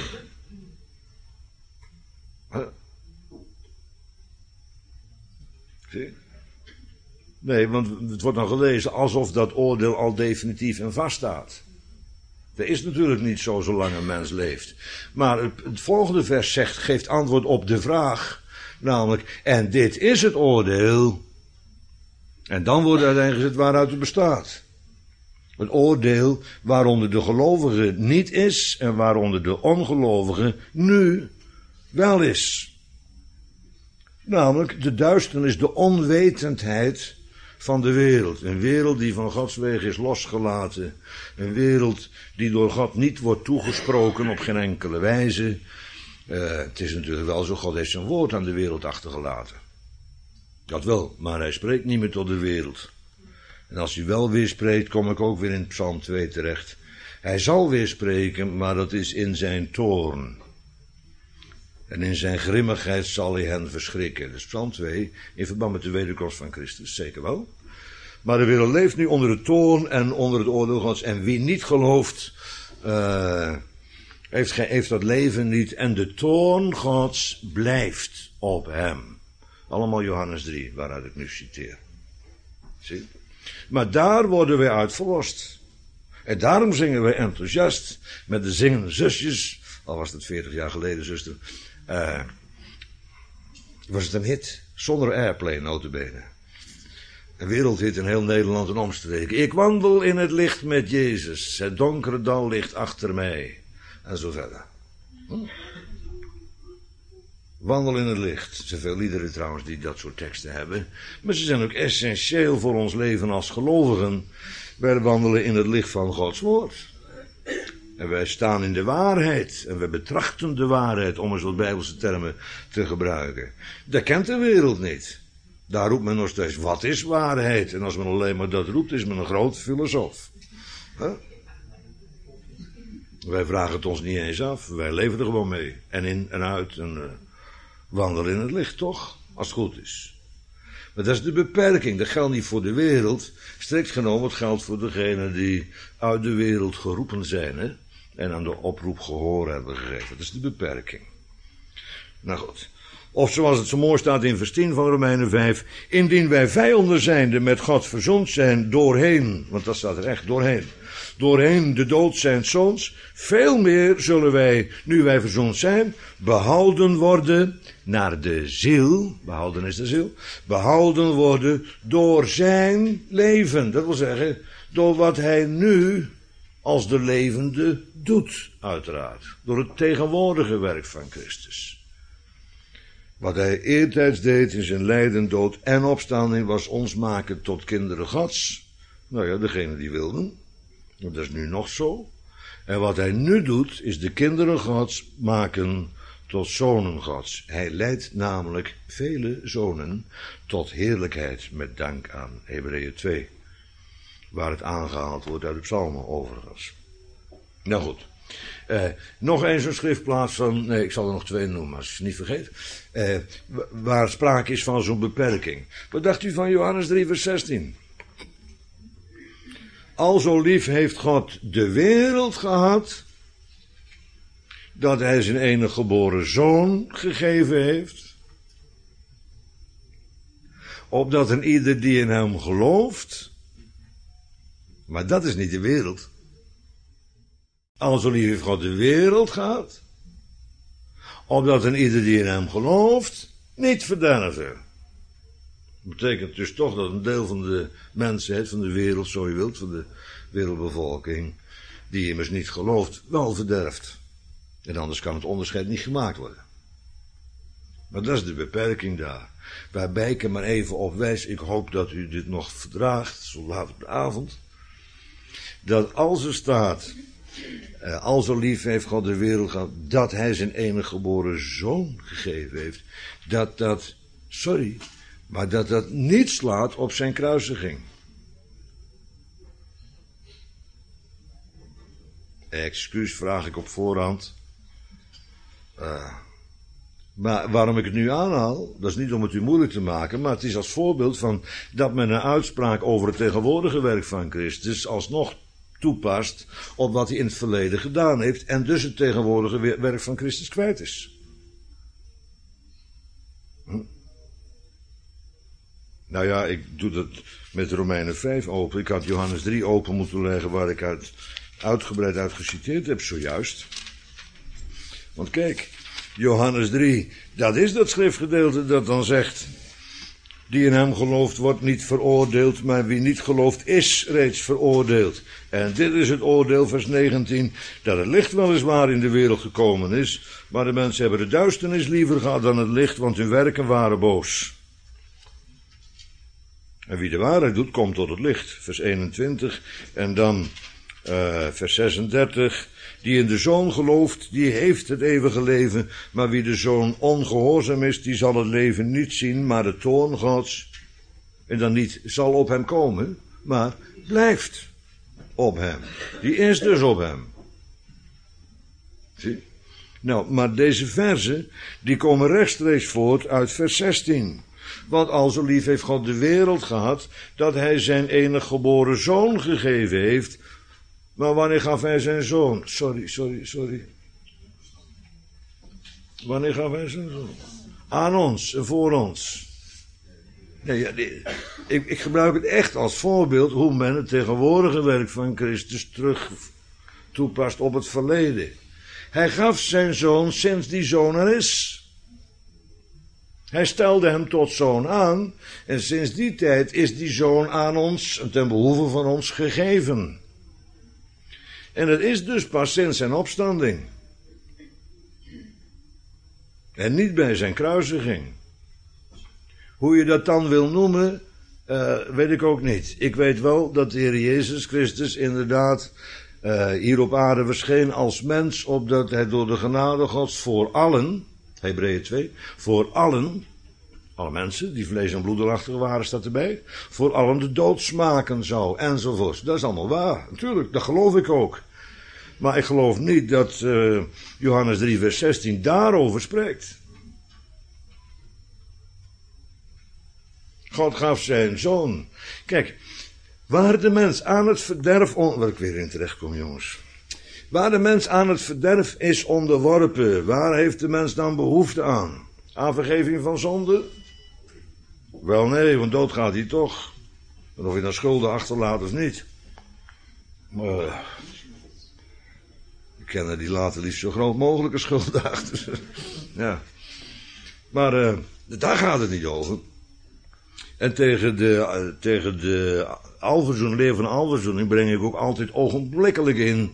Zie? Nee, want het wordt dan gelezen alsof dat oordeel al definitief en vaststaat. Dat is natuurlijk niet zo zolang een mens leeft. Maar het volgende vers geeft antwoord op de vraag, namelijk, en dit is het oordeel. En dan wordt uiteindelijk gezegd waaruit het bestaat. Het oordeel waaronder de gelovige niet is en waaronder de ongelovige nu wel is. Namelijk de duisternis, de onwetendheid van de wereld. Een wereld die van Gods wegen is losgelaten. Een wereld die door God niet wordt toegesproken op geen enkele wijze. Het is natuurlijk wel zo, God heeft zijn woord aan de wereld achtergelaten. Dat wel, maar hij spreekt niet meer tot de wereld. En als hij wel weer spreekt, kom ik ook weer in Psalm 2 terecht. Hij zal weer spreken, maar dat is in zijn toorn. En in zijn grimmigheid zal hij hen verschrikken. Dus Psalm 2, in verband met de wederkomst van Christus, zeker wel. Maar de wereld leeft nu onder de toorn en onder het oordeel Gods. En wie niet gelooft, heeft dat leven niet. En de toorn Gods blijft op hem. Allemaal Johannes 3, waaruit ik nu citeer. Zie? Maar daar worden wij uit verlost. En daarom zingen wij enthousiast met de zingende zusjes. Al was het 40 jaar geleden, zuster. Was het een hit? Zonder airplay, notabene. Een wereldhit in heel Nederland en omstreken. Ik wandel in het licht met Jezus. Het donkere dal ligt achter mij. En zo verder. Wandel in het licht. Er zijn veel liederen trouwens die dat soort teksten hebben. Maar ze zijn ook essentieel voor ons leven als gelovigen. Wij wandelen in het licht van Gods woord. En wij staan in de waarheid. En wij betrachten de waarheid, om eens wat Bijbelse termen te gebruiken. Dat kent de wereld niet. Daar roept men nog steeds, wat is waarheid? En als men alleen maar dat roept, is men een groot filosoof. Huh? Wij vragen het ons niet eens af. Wij leven er gewoon mee. En in en uit. En wandelen in het licht, toch? Als het goed is. Maar dat is de beperking. Dat geldt niet voor de wereld. Strikt genomen, het geldt voor degenen die uit de wereld geroepen zijn. Hè? En aan de oproep gehoor hebben gegeven. Dat is de beperking. Nou goed. Of zoals het zo mooi staat in vers 10 van Romeinen 5. Indien wij vijanden zijnde met God verzoend zijn doorheen. Want dat staat er echt, doorheen. Doorheen de dood zijn zoons. Veel meer zullen wij, nu wij verzoend zijn, behouden worden naar de ziel. Behouden is de ziel. Behouden worden door zijn leven. Dat wil zeggen, door wat hij nu als de levende doet, uiteraard. Door het tegenwoordige werk van Christus. Wat hij eertijds deed in zijn lijden, dood en opstanding was ons maken tot kinderen Gods. Nou ja, degene die wilden. Dat is nu nog zo. En wat hij nu doet, is de kinderen Gods maken tot zonen Gods. Hij leidt namelijk vele zonen tot heerlijkheid met dank aan Hebreeën 2. Waar het aangehaald wordt uit de psalmen overigens. Nou goed. Nog eens een schriftplaats van, nee, ik zal er nog 2 noemen als ik ze niet vergeet. Waar sprake is van zo'n beperking. Wat dacht u van Johannes 3 vers 16? Al zo lief heeft God de wereld gehad, dat hij zijn enige geboren zoon gegeven heeft, opdat een ieder die in hem gelooft, maar dat is niet de wereld. Al zo lief heeft God de wereld gehad, opdat een ieder die in hem gelooft, niet verderven. Dat betekent dus toch dat een deel van de mensheid, van de wereld, zo je wilt, van de wereldbevolking, die immers niet gelooft, wel verderft. En anders kan het onderscheid niet gemaakt worden. Maar dat is de beperking daar. Waarbij ik er maar even op wijs, ik hoop dat u dit nog verdraagt, zo laat op de avond, dat als er staat, al zo lief heeft God de wereld gehad, dat hij zijn enige geboren zoon gegeven heeft, maar dat dat niet slaat op zijn kruisiging. Excuus vraag ik op voorhand. Maar waarom ik het nu aanhaal, dat is niet om het u moeilijk te maken, maar het is als voorbeeld van dat men een uitspraak over het tegenwoordige werk van Christus alsnog toepast op wat hij in het verleden gedaan heeft en dus het tegenwoordige werk van Christus kwijt is. Nou ja, ik doe dat met Romeinen 5 open. Ik had Johannes 3 open moeten leggen waar ik uitgebreid uit geciteerd heb zojuist. Want kijk, Johannes 3, dat is dat schriftgedeelte dat dan zegt, die in hem gelooft wordt niet veroordeeld, maar wie niet gelooft is reeds veroordeeld. En dit is het oordeel, vers 19, dat het licht weliswaar in de wereld gekomen is, maar de mensen hebben de duisternis liever gehad dan het licht, want hun werken waren boos. En wie de waarheid doet, komt tot het licht. Vers 21. En dan Vers 36. Die in de Zoon gelooft, die heeft het eeuwige leven. Maar wie de Zoon ongehoorzaam is, die zal het leven niet zien, maar de toorn Gods. En dan niet zal op hem komen, maar blijft op hem. Die is dus op hem. Zie? Nou, maar deze verzen, die komen rechtstreeks voort uit vers 16. Want al zo lief heeft God de wereld gehad, dat hij zijn enige geboren zoon gegeven heeft. Maar wanneer gaf hij zijn zoon? Sorry. Wanneer gaf hij zijn zoon? Aan ons en voor ons. Nee, ik gebruik het echt als voorbeeld hoe men het tegenwoordige werk van Christus terug toepast op het verleden. Hij gaf zijn zoon sinds die zoon er is. Hij stelde hem tot zoon aan en sinds die tijd is die zoon aan ons en ten behoeve van ons gegeven. En het is dus pas sinds zijn opstanding. En niet bij zijn kruisiging. Hoe je dat dan wil noemen, weet ik ook niet. Ik weet wel dat de Heer Jezus Christus inderdaad hier op aarde verscheen als mens, opdat hij door de genade Gods voor allen, Hebreeën 2, voor allen, alle mensen die vlees en bloederachtig waren, staat erbij, voor allen de dood smaken zou, enzovoort. Dat is allemaal waar, natuurlijk, dat geloof ik ook. Maar ik geloof niet dat Johannes 3 vers 16 daarover spreekt. God gaf zijn zoon. Kijk, waar de mens aan het verderf, waar ik weer in terecht kom, jongens. Waar de mens aan het verderf is onderworpen, waar heeft de mens dan behoefte aan? Aan vergeving van zonde? Wel nee, want dood gaat hij toch. En of je dan schulden achterlaat of niet. Maar ik ken die later liefst zo groot mogelijke schulden achter. Ja. Maar daar gaat het niet over. En tegen de leer van alverzoening breng ik ook altijd ogenblikkelijk in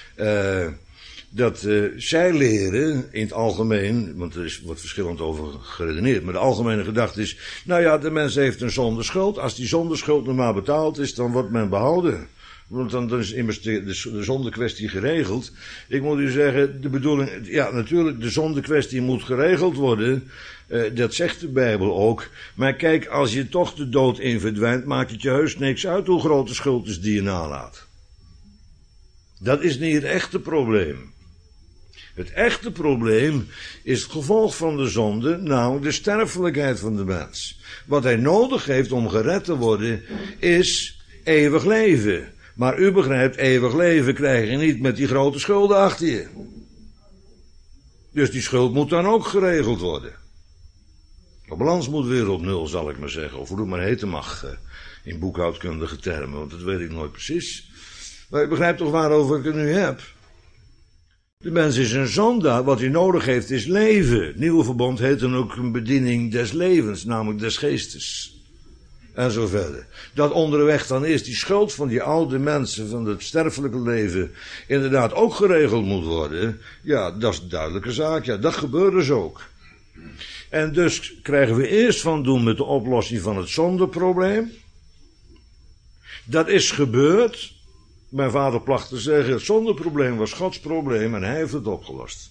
dat zij leren in het algemeen, want wordt verschillend over geredeneerd, maar de algemene gedachte is, nou ja, de mens heeft een zondeschuld. Als die zondeschuld nog maar betaald is, dan wordt men behouden. Want dan is immers de zondekwestie geregeld. Ik moet u zeggen, de bedoeling, ja natuurlijk, de zondekwestie moet geregeld worden. Dat zegt de Bijbel ook. Maar kijk, als je toch de dood in verdwijnt, maakt het je heus niks uit hoe groot de schuld is die je nalaat. Dat is niet het echte probleem. Het echte probleem is het gevolg van de zonde, namelijk de sterfelijkheid van de mens. Wat hij nodig heeft om gered te worden, is eeuwig leven. Maar u begrijpt, eeuwig leven krijg je niet met die grote schulden achter je. Dus die schuld moet dan ook geregeld worden. De balans moet weer op nul, zal ik maar zeggen. Of hoe het maar heten mag in boekhoudkundige termen, want dat weet ik nooit precies. Maar u begrijpt toch waarover ik het nu heb? De mens is een zondaar, wat hij nodig heeft is leven. Het nieuwe verbond heet dan ook een bediening des levens, namelijk des geestes. En zo verder. Dat onderweg dan is die schuld van die oude mensen, van het sterfelijke leven, inderdaad ook geregeld moet worden. Ja, dat is een duidelijke zaak. Ja, dat gebeurt dus ook. En dus krijgen we eerst van doen met de oplossing van het zondeprobleem. Dat is gebeurd. Mijn vader placht te zeggen, het zondeprobleem was Gods probleem en hij heeft het opgelost.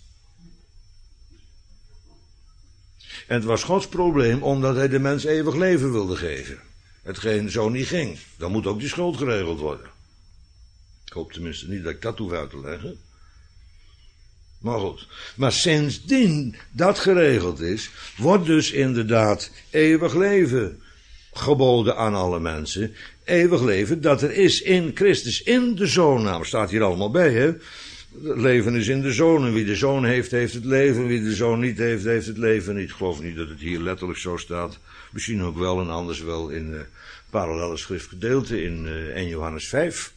En het was Gods probleem omdat hij de mens eeuwig leven wilde geven. Hetgeen zo niet ging. Dan moet ook die schuld geregeld worden. Ik hoop tenminste niet dat ik dat hoef uit te leggen. Maar goed. Maar sindsdien dat geregeld is, wordt dus inderdaad eeuwig leven geboden aan alle mensen. Eeuwig leven dat er is in Christus, in de Zoon. Nou, staat hier allemaal bij, hè. Het leven is in de Zoon. En wie de Zoon heeft, heeft het leven. Wie de Zoon niet heeft, heeft het leven niet. Ik geloof niet dat het hier letterlijk zo staat. Misschien ook wel en anders wel in parallele schriftgedeelte in 1 Johannes 5.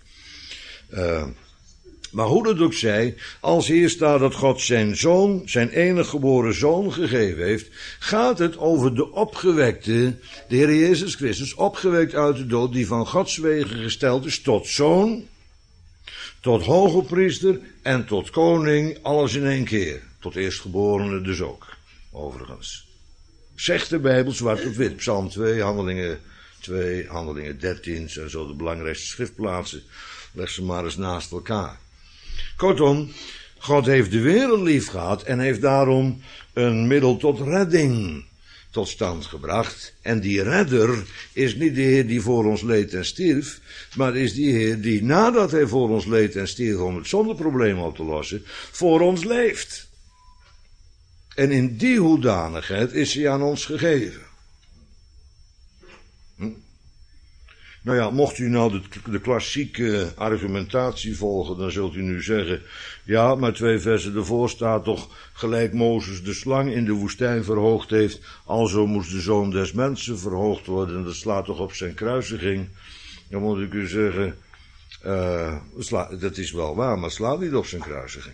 Maar hoe dat ook zij, als hier staat dat God zijn zoon, zijn enige geboren zoon gegeven heeft, gaat het over de opgewekte, de Heer Jezus Christus, opgewekt uit de dood, die van Gods wegen gesteld is tot zoon, tot hoge priester en tot koning, alles in één keer. Tot eerstgeborene dus ook, overigens. Zegt de Bijbel zwart op wit, Psalm 2, Handelingen 2, Handelingen 13, zijn zo de belangrijkste schriftplaatsen. Leg ze maar eens naast elkaar. Kortom, God heeft de wereld lief gehad en heeft daarom een middel tot redding tot stand gebracht. En die redder is niet de Heer die voor ons leed en stierf, maar is die Heer die nadat hij voor ons leed en stierf om het zondeprobleem op te lossen, voor ons leeft. En in die hoedanigheid is hij aan ons gegeven. Nou ja, mocht u nou de klassieke argumentatie volgen, dan zult u nu zeggen, ja, maar 2 versen ervoor staat toch, gelijk Mozes de slang in de woestijn verhoogd heeft, alzo moest de Zoon des Mensen verhoogd worden, en dat slaat toch op zijn kruisiging. Dan moet ik u zeggen, dat is wel waar, maar slaat niet op zijn kruisiging.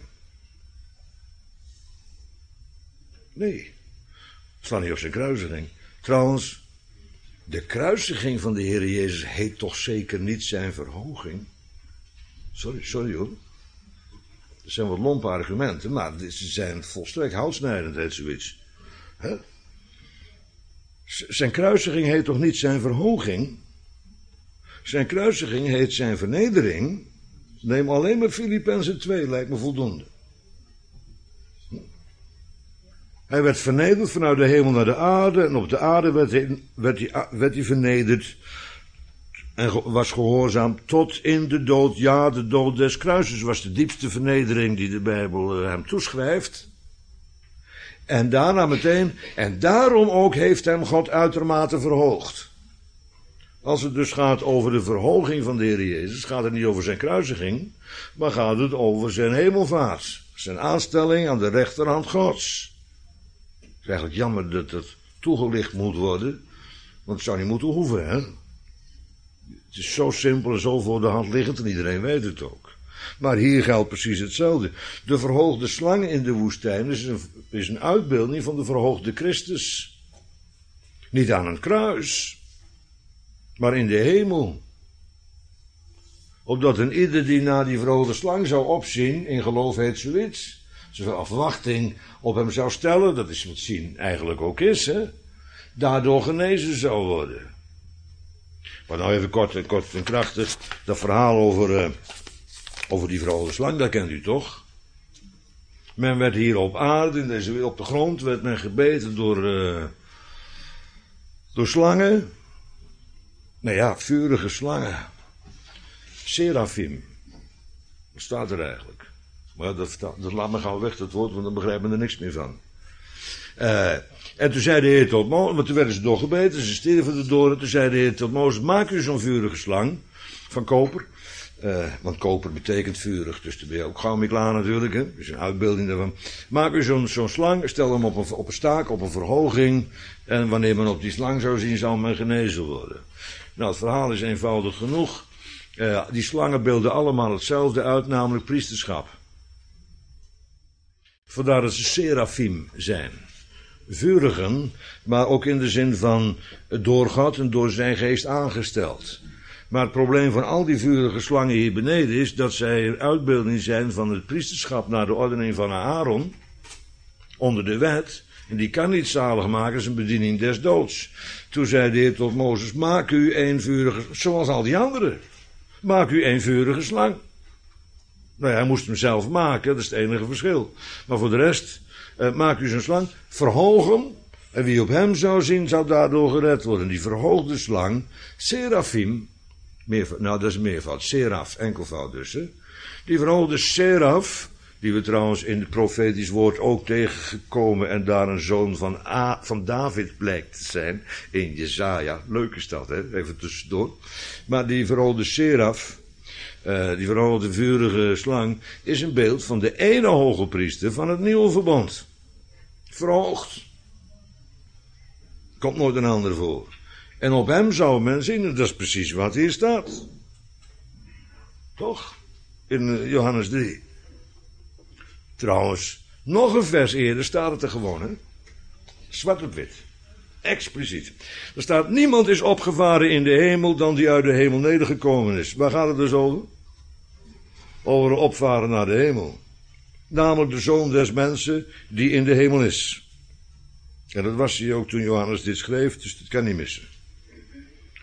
Nee, slaat niet op zijn kruisiging. Trouwens, de kruisiging van de Heer Jezus heet toch zeker niet zijn verhoging? Sorry hoor. Dat zijn wat lompe argumenten, maar ze zijn volstrekt houtsnijdend, heet zoiets. Hè? Zijn kruisiging heet toch niet zijn verhoging? Zijn kruisiging heet zijn vernedering. Neem alleen maar Filippenzen 2, lijkt me voldoende. Hij werd vernederd vanuit de hemel naar de aarde. En op de aarde werd hij vernederd. En was gehoorzaam tot in de dood. Ja, de dood des kruises was de diepste vernedering die de Bijbel hem toeschrijft. En daarna meteen. En daarom ook heeft hem God uitermate verhoogd. Als het dus gaat over de verhoging van de Heer Jezus, gaat het niet over zijn kruisiging, maar gaat het over zijn hemelvaart. Zijn aanstelling aan de rechterhand Gods. Het is eigenlijk jammer dat het toegelicht moet worden, want het zou niet moeten hoeven, hè. Het is zo simpel en zo voor de hand liggend en iedereen weet het ook. Maar hier geldt precies hetzelfde. De verhoogde slang in de woestijn is een uitbeelding van de verhoogde Christus. Niet aan een kruis, maar in de hemel. Opdat een ieder die naar die verhoogde slang zou opzien, in geloof heet zoiets, zoveel afwachting op hem zou stellen, dat is wat zien eigenlijk ook is, hè, daardoor genezen zou worden. Maar nou even kort en krachtig, dat verhaal over die verhoogde slang, dat kent u toch? Men werd hier op aarde, in deze wereld, op de grond, werd men gebeten door slangen. Nou ja, vurige slangen. Serafim. Dat staat er eigenlijk. Maar dat laat me gauw weg, dat woord, want dan begrijpt men er niks meer van. En toen zei de Heer tot Mozes, want toen werden ze doorgebeten, ze stierven erdoor. En toen zei de Heer tot Mozes, maak u zo'n vurige slang van koper. Want koper betekent vurig, dus daar ben je ook gauw mee klaar natuurlijk. Hè? Dat is een uitbeelding daarvan. Maak u zo'n slang, stel hem op een staak, op een verhoging. En wanneer men op die slang zou zien, zal men genezen worden. Nou, het verhaal is eenvoudig genoeg. Die slangen beelden allemaal hetzelfde uit, namelijk priesterschap. Vandaar dat ze serafim zijn. Vurigen, maar ook in de zin van door God en door zijn geest aangesteld. Maar het probleem van al die vurige slangen hier beneden is dat zij een uitbeelding zijn van het priesterschap naar de ordening van Aaron, onder de wet. En die kan niet zalig maken, is een bediening des doods. Toen zei de Heer tot Mozes, maak u een vurige, zoals al die anderen. Maak u een vurige slang. Nou ja, hij moest hem zelf maken, dat is het enige verschil. Maar voor de rest, maak u zo'n slang, verhoog hem. En wie op hem zou zien, zou daardoor gered worden. Die verhoogde slang, serafim, nou dat is meervoud, seraf, enkelvoud dus. Hè? Die verhoogde seraf, die we trouwens in het profetisch woord ook tegengekomen en daar een zoon van David blijkt te zijn, in Jesaja. Leuk is dat, hè? Even tussendoor. Maar die verhoogde seraf, die verhoogde vurige slang, is een beeld van de ene hoge priester van het nieuwe verbond. Verhoogd. Komt nooit een ander voor. En op hem zou men zien, en dat is precies wat hier staat. Toch? In Johannes 3. Trouwens, nog een vers eerder staat het er gewoon, hè? Zwart op wit. Expliciet. Er staat, niemand is opgevaren in de hemel dan die uit de hemel nedergekomen is. Waar gaat het dus over? Over een opvaren naar de hemel. Namelijk de Zoon des Mensen die in de hemel is. En dat was hij ook toen Johannes dit schreef, dus dat kan niet missen.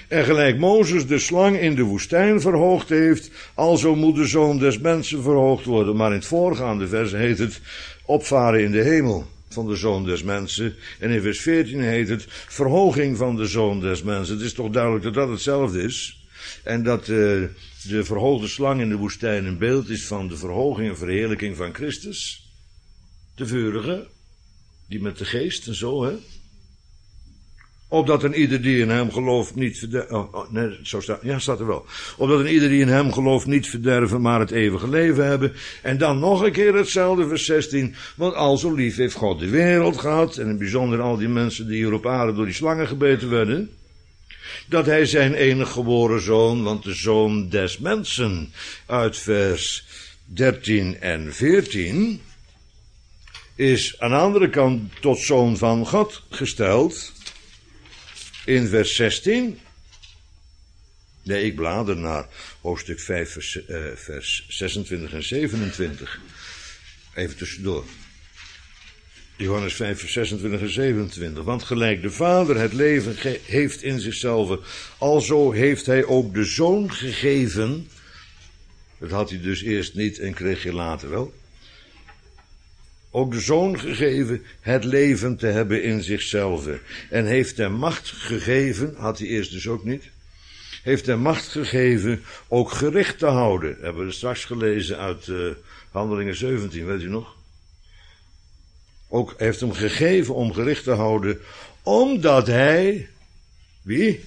En gelijk Mozes de slang in de woestijn verhoogd heeft, alzo moet de Zoon des Mensen verhoogd worden. Maar in het voorgaande vers heet het opvaren in de hemel van de Zoon des Mensen. En in vers 14 heet het verhoging van de Zoon des Mensen. Het is toch duidelijk dat dat hetzelfde is. En dat de verhoogde slang in de woestijn een beeld is van de verhoging en verheerlijking van Christus. De vurige, die met de geest en zo, hè. Opdat een ieder die in hem gelooft niet verderven. Nee, zo staat. Ja, staat er wel. Opdat een ieder die in hem gelooft niet verderven, maar het eeuwige leven hebben. En dan nog een keer hetzelfde, vers 16. Want al zo lief heeft God de wereld gehad. En in het bijzonder al die mensen die hier op aarde door die slangen gebeten werden. Dat hij zijn enige geboren zoon, want de Zoon des Mensen, uit vers 13 en 14, is aan de andere kant tot Zoon van God gesteld. In vers 16. Nee, ik blader naar hoofdstuk 5, vers 26 en 27. Even tussendoor. Johannes 5, vers 26 en 27. Want gelijk de Vader het leven heeft in zichzelf, alzo heeft hij ook de Zoon gegeven. Dat had hij dus eerst niet en kreeg je later wel. Ook de Zoon gegeven het leven te hebben in zichzelf. En heeft hem macht gegeven, had hij eerst dus ook niet. Heeft hem macht gegeven ook gericht te houden. Hebben we straks gelezen uit Handelingen 17, weet u nog? Ook heeft hem gegeven om gericht te houden, omdat hij, wie?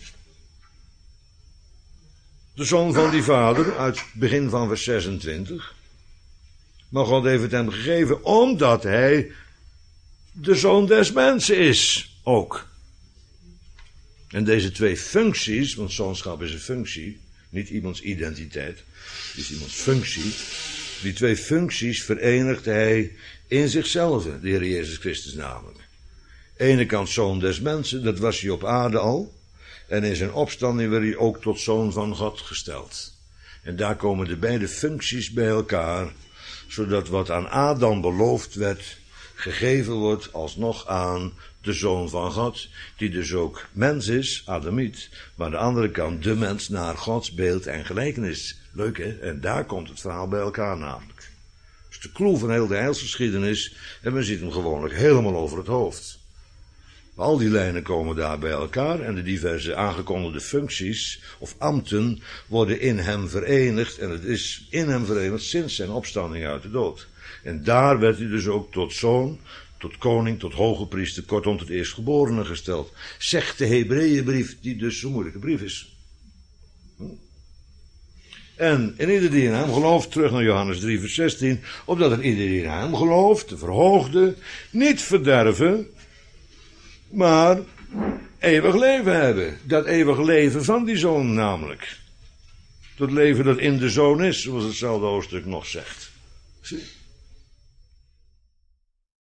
De Zoon van die Vader, uit het begin van vers 26. Maar God heeft het hem gegeven, omdat hij de Zoon des Mensen is, ook. En deze twee functies, want zoonschap is een functie, niet iemands identiteit, het is iemands functie. Die twee functies verenigt hij in zichzelf, de Heer Jezus Christus namelijk. Ene kant Zoon des Mensen, dat was hij op aarde al. En in zijn opstanding werd hij ook tot Zoon van God gesteld. En daar komen de beide functies bij elkaar, zodat wat aan Adam beloofd werd, gegeven wordt alsnog aan de Zoon van God, die dus ook mens is, Adamiet, maar aan de andere kant de mens naar Gods beeld en gelijkenis. Leuk hè? En daar komt het verhaal bij elkaar namelijk. Dat is de clue van heel de heilsgeschiedenis en men ziet hem gewoonlijk helemaal over het hoofd. Al die lijnen komen daar bij elkaar en de diverse aangekondigde functies of ambten worden in hem verenigd en het is in hem verenigd sinds zijn opstanding uit de dood. En daar werd hij dus ook tot zoon, tot koning, tot hoge priester, kortom tot eerstgeborene gesteld. Zegt de Hebreeënbrief, die dus zo'n moeilijke brief is. En in ieder die in hem gelooft, terug naar Johannes 3 vers 16, opdat er ieder die in hem gelooft, de verhoogde, niet verderven, maar eeuwig leven hebben. Dat eeuwig leven van die Zoon namelijk. Dat leven dat in de Zoon is, zoals hetzelfde hoofdstuk nog zegt. Zie?